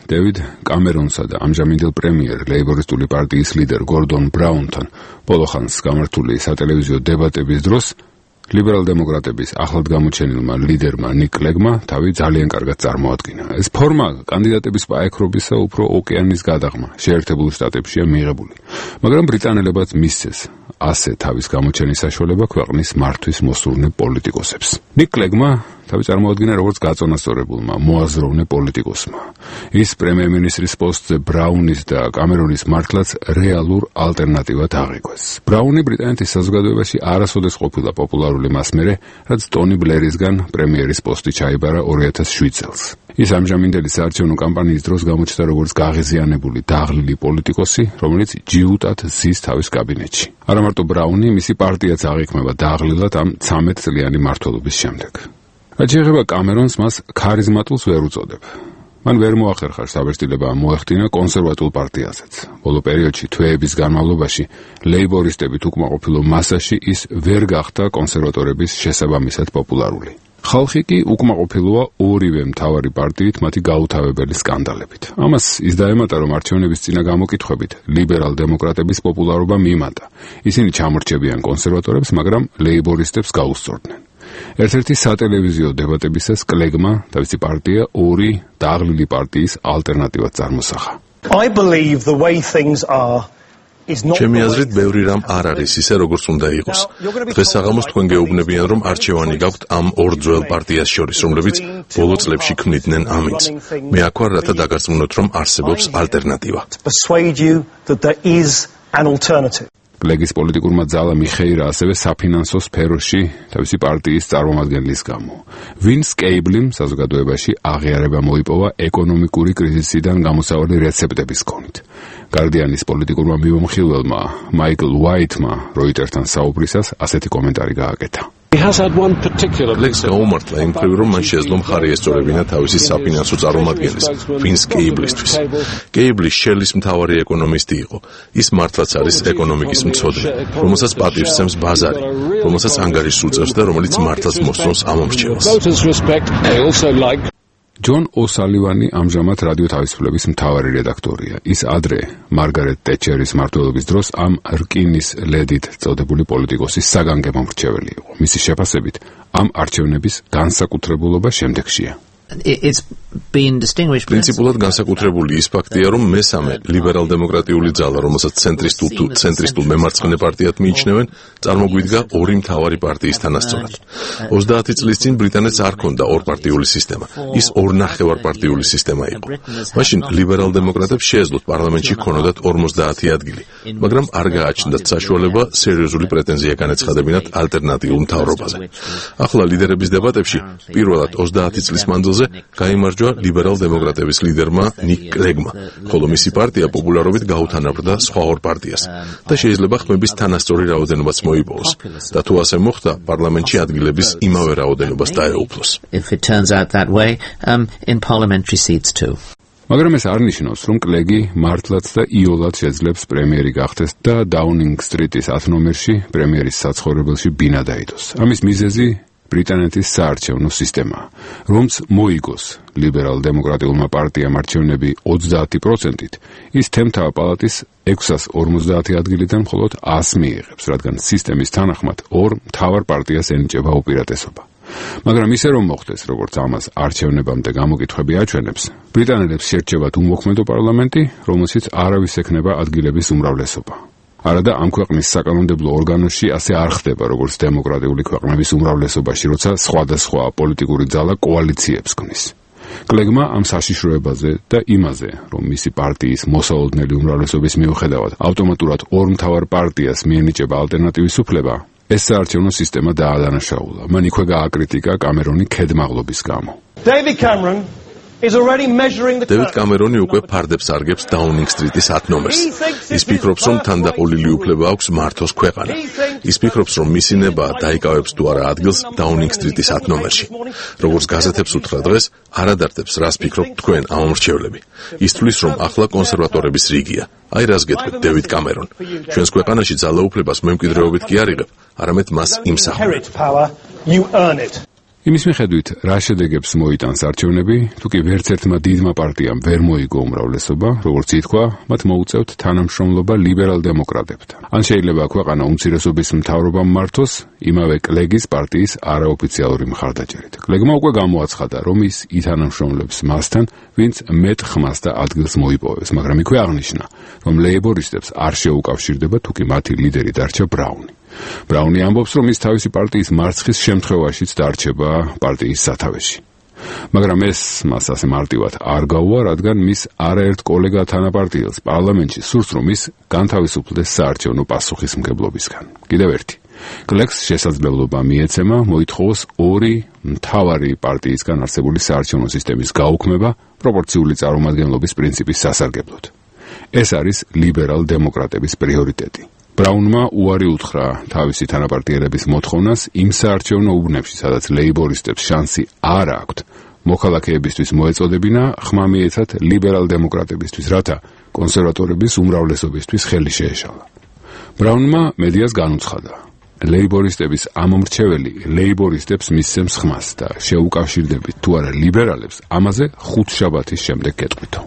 დევიდ კამერონსა და ამჟამინდელ პრემიერ ლეიბორისტული პარტიის ლიდერ გორდონ ბრაუნთან ბოლოხანს გამართული სატელევიზიო დებატების დროს ლიბერალ-დემოკრატების ახლად გამოჩენილმა ლიდერმა ნიკ კლეგმა თავი ძალიან კარგად წარმოადგინა. ეს ფორმა კანდიდატების პაექრობისა უფრო ოკეანის გადაღმა შეერთებულ შტატებშია მიღებული, მაგრამ ბრიტანელებად მისცეს ასე თავის გამოჩენის საშუალება ქვეყნის მართვის მოსურნე პოლიტიკოსებს. ნიკ კლეგმა თავი წარმოადგინა როგორც გაწონასწორებულმა, მოაზროვნე პოლიტიკოსმა. ის პრემიერ-მინისტრის პოსტზე ბრაუნის და კამერონის მართლაც რეალურ ალტერნატივად აღიქვეს. ბრაუნი ბრიტანეთის საზოგადოებაში არასოდეს ყოფილა პოპულარული მასმერე, რაც ტონი ბლერისგან პრემიერის პოსტი ჩაიბარა ორი ათას შვიდ წელს. ის ამჟამინდელი საარჩევნო კამპანიის დროს გამოჩნდა როგორც გაღიზიანებული, დაღლილი პოლიტიკოსი, რომელიც ჯიუტად ზის თავის კაბინეტში. არა მარტო ბრაუნი, მისი პარტიაც აღიქმება დაღლილად ამ ცამეტ წლიანი მმართველობის შემდეგ. რაც შეეხება კამერონს, მას ქარიზმატულს ვერ უწოდებ. მან ვერ მოახერხა საბეჭდილება მოეხდინა კონსერვატულ პარტიაზეც. ბოლო პერიოდში თვეების განმავლობაში ლეიბორისტებით უკმაყოფილო მასაში ის ვერ გახდა კონსერვატორების შესაბამისად პოპულარული. ხალხი კი უკმაყოფილოა ორივე მთავარი პარტიით მათი გაუთავებელი სკანდალებით. ამას ის დაემატა, რომ არჩევნების წინა გამოკითხვებით ლიბერალ-დემოკრატების პოპულარობა მიმატა. ისინი ჩამორჩებიან კონსერვატორებს, მაგრამ ლეიბორისტებს გაუსწორდნენ. ერთ-ერთი სატელევიზიო დებატებისას კლეგმა თავისი პარტია ორი დაღლილი პარტიის ალტერნატივად წარმოსახა. I believe the way things are ჩემი აზრით, ბევრი რამ არ არის ისე, როგორც უნდა იყოს. დღეს საღამოს თქვენ გეუბნებიან, რომ არჩევანი გაქვთ ამ ორ ძველ პარტიას შორის, რომლებიც ბოლო წლებში ქმნიდნენ ამინს. მე აქ ვარ, რათა დაგარწმუნოთ, რომ არსებობს ალტერნატივა. კლეგის პოლიტიკურმა ძალამ იხეირა ასევე საფინანსო სფეროში თავისი პარტიის წარმომადგენლის გამო. ვინს კეიბლიმ საზოგადოებაში აღიარება მოიპოვა ეკონომიკური კრიზისიდან გამოსავალი რეცეპტების კონით. გარდიანის პოლიტიკურმა მიმოხილველმა მაიკლ უაიტმა როიტერთან საუბრისას ასეთი კომენტარი გააკეთა. ლეგს გაუმართლა იმ მხრივ, რომ მან შეძლო მხარი ესწორებინა თავისი საფინანსო წარმომადგენლის, ვინს კეიბლისთვის. კეიბლი შელის მთავარი ეკონომისტი იყო. ის მართლაც არის ეკონომიკის მცოდნე, რომელსაც პატივს სცემს ბაზარი, რომელსაც ანგარიშს უწევს და რომელიც მართლაც მოსწონს ამ ამორჩევლს. ჯონ ოსალივანი ამჟამად რადიო თავისუფლების მთავარი რედაქტორია. ის ადრე მარგარეტ ტეჩერის მმართველობის დროს ამ რკინის ლედით წოდებული პოლიტიკოსის საგანგებო მრჩეველი იყო. მისი შეფასებით, ამ არჩევნების განსაკუთრებულობა შემდეგშია. პრინციპულად განსაკუთრებული ის ფაქტია, რომ მესამე ლიბერალ-დემოკრატიული ძალა, რომელსაც ცენტრისტულ თუ ცენტრისტულ მემარცხენე პარტიად მიიჩნევენ, წარმოგვიდგა ორი მთავარი პარტიის თანასწორად. ოცდაათი წლის წინ ბრიტანეთს არ ჰქონდა ორპარტიული სისტემა. ის ორნახევარპარტიული სისტემა იყო. მაშინ ლიბერალ-დემოკრატებს შეეძლოთ პარლამენტში ჰქონოდათ ორმოცდაათი ადგილი, მაგრამ არ გააჩნდათ საშუალება სერიოზული პრეტენზია განეცხადებინათ ალტერნატიულ მთავრობაზე. ახლა ლიდერების დებატებში პირველად ოცდაათი წლის მანძილზე გაიმარჯვა ლიბერალ-დემოკრატების ლიდერმა ნიკ კლეგმა, ხოლო მისი პარტია პოპულარობით გაუთანაბრდა სხვა ორ პარტიას და შეიძლება ხმების თანასწორი რაოდენობაც მოიპოვოს და თუ ასე მოხდა, პარლამენტში ადგილების იმავე რაოდენობას დაეუფლოს. მაგრამ ეს არ ნიშნავს, რომ კლეგი მართლაც და იოლად შეძლებს პრემიერი გახდეს და დაუნინგ სტრიტის ათ ნომერში პრემიერის საცხოვრებელში ბინა დაიდოს. ამის მიზეზი ბრიტანეთის საარჩევნო სისტემა, რომც მოიგოს ლიბერალ-დემოკრატიულმა პარტიამ არჩევნები ოცდაათი პროცენტით, ის თემთა პალატის ექვსას ორმოცდაათი ადგილიდან მხოლოდ ას მიიღებს, რადგან სისტემის თანახმად ორ მთავარ პარტიას ენიჭება უპირატესობა. მაგრამ ისე რომ მოხდეს, როგორც ამას არჩევნებამდე გამოკითხვები აჩვენებს, ბრიტანელებს შერჩებათ უმოქმედო პარლამენტი, რომელშიც არავის ექნება ადგილების უმრავლესობა. არადა ამ ქვეყნის საკანონმდებლო ორგანოში ასე არ ხდება, როგორც დემოკრატიული ქვეყნების უმრავლესობაში, როცა სხვადასხვა პოლიტიკური ძალა კოალიციებს ქმნის. კლეგმა ამ საშიშროებაზე და იმაზე, რომ მისი პარტიის მოსალოდნელი უმრავლესობის მიუხედავად ავტომატურად ორ მთავარ პარტიას მიენიჭება ალტერნატივის უფლება, ეს საარჩევნო სისტემა დაადანაშაულა. მან იქვე გააკრიტიკა კამერონი ქედმაღლობის გამო. David Cameron დევიდ კამერონი უკვე ფარდებს არგებს დაუნინგ სტრიტის ათ ნომერს. ის ფიქრობს, რომ თანდაყოლილი უფლება აქვს მართოს ქვეყანა. ის ფიქრობს, რომ მისი ნება დაიკავებს თუ არა ადგილს დაუნინგ სტრიტის ათ ნომერში. როგორც გაზეთებს უთხრა დღეს, არ ადარდებს, რას ფიქრობთ თქვენ ამომრჩევლები. ის თვლის, რომ ახლა კონსერვატორების რიგია. აი რას გეტყვით, დევიდ კამერონ. ჩვენს ქვეყანაში ძალაუფლებას მემკვიდრეობით კი არ იღებ, არამედ მას იმსახურებ. იმის მიხედვით, რა შედეგებს მოიტანს არჩევნები, თუ კი ვერც ერთმა დიდმა პარტიამ ვერ მოიგო უმრავლესობა, როგორც ითქვა, მათ მოუწევთ თანამშრომლობა ლიბერალ-დემოკრატებთან. ან შეიძლება ქვეყანა უმცირესობის მთავრობამ მართოს იმავე კლეგის პარტიის არაოფიციალური მხარდაჭერით. კლეგმა უკვე გამოაცხადა, რომ ის ითანამშრომლებს მასთან, ვინც მეტ ხმას და ადგილს მოიპოვებს, მაგრამ იქვე აღნიშნა, რომ ლეიბორისტებს არ შეუკავშირდება, თუ კი მათი ლიდერი დარჩა ბრაუნი. ბრაუნი ამბობს, რომ ის თავისი პარტიის მარცხის შემთხვევაშიც დარჩება პარტიის სათავეში. მაგრამ ეს მას ასე მარტივად არ გაუვა, რადგან მის არაერთ კოლეგა თანაპარტიელს პარლამენტში სურს, რომ ის განთავისუფლდეს საარჩევნო პასუხისმგებლობისგან. კიდევ ერთი. კლეგს შესაძლებლობა მიეცემა მოითხოვოს ორი მთავარი პარტიისგან არსებული საარჩევნო სისტემის გაუქმება პროპორციული წარმომადგენლობის პრინციპის სასარგებლოდ. ეს არის ლიბერალ-დემოკრატების პრიორიტეტი. ბრაუნმა უარი უთხრა თავისი თანაპარტიელების მოთხოვნას იმ საარჩევნო უბნებში, სადაც ლეიბორისტებს შანსი არ აქვთ მოქალაქეებისთვის მოეწოდებინა, ხმა მიეცათ ლიბერალ-დემოკრატებისთვის, რათა კონსერვატორების უმრავლესობისთვის ხელი შეეშალა. ბრაუნმა მედიას განუცხადა, ლეიბორისტების ამომრჩეველი ლეიბორისტებს მისცემს ხმას და შეუკავშირდებით თუ არა ლიბერალებს, ამაზე ხუთშაბათის შემდეგ გეტყვითო.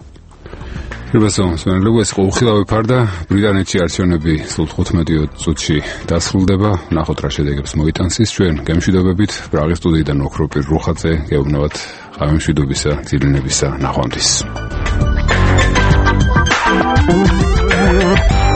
ეს უხილავი ფარდა ბრიტანეთში არჩევნები სულ თხუთმეტი წუთში დასრულდება. ნახოთ რა შედეგებს მოიტანს ის. ჩვენ გემშვიდობებით პრაღის სტუდიიდან ოქროპირ რუხაძე გეუბნებათ ღამემშვიდობისა, ძილინებისა, ნახვამდის.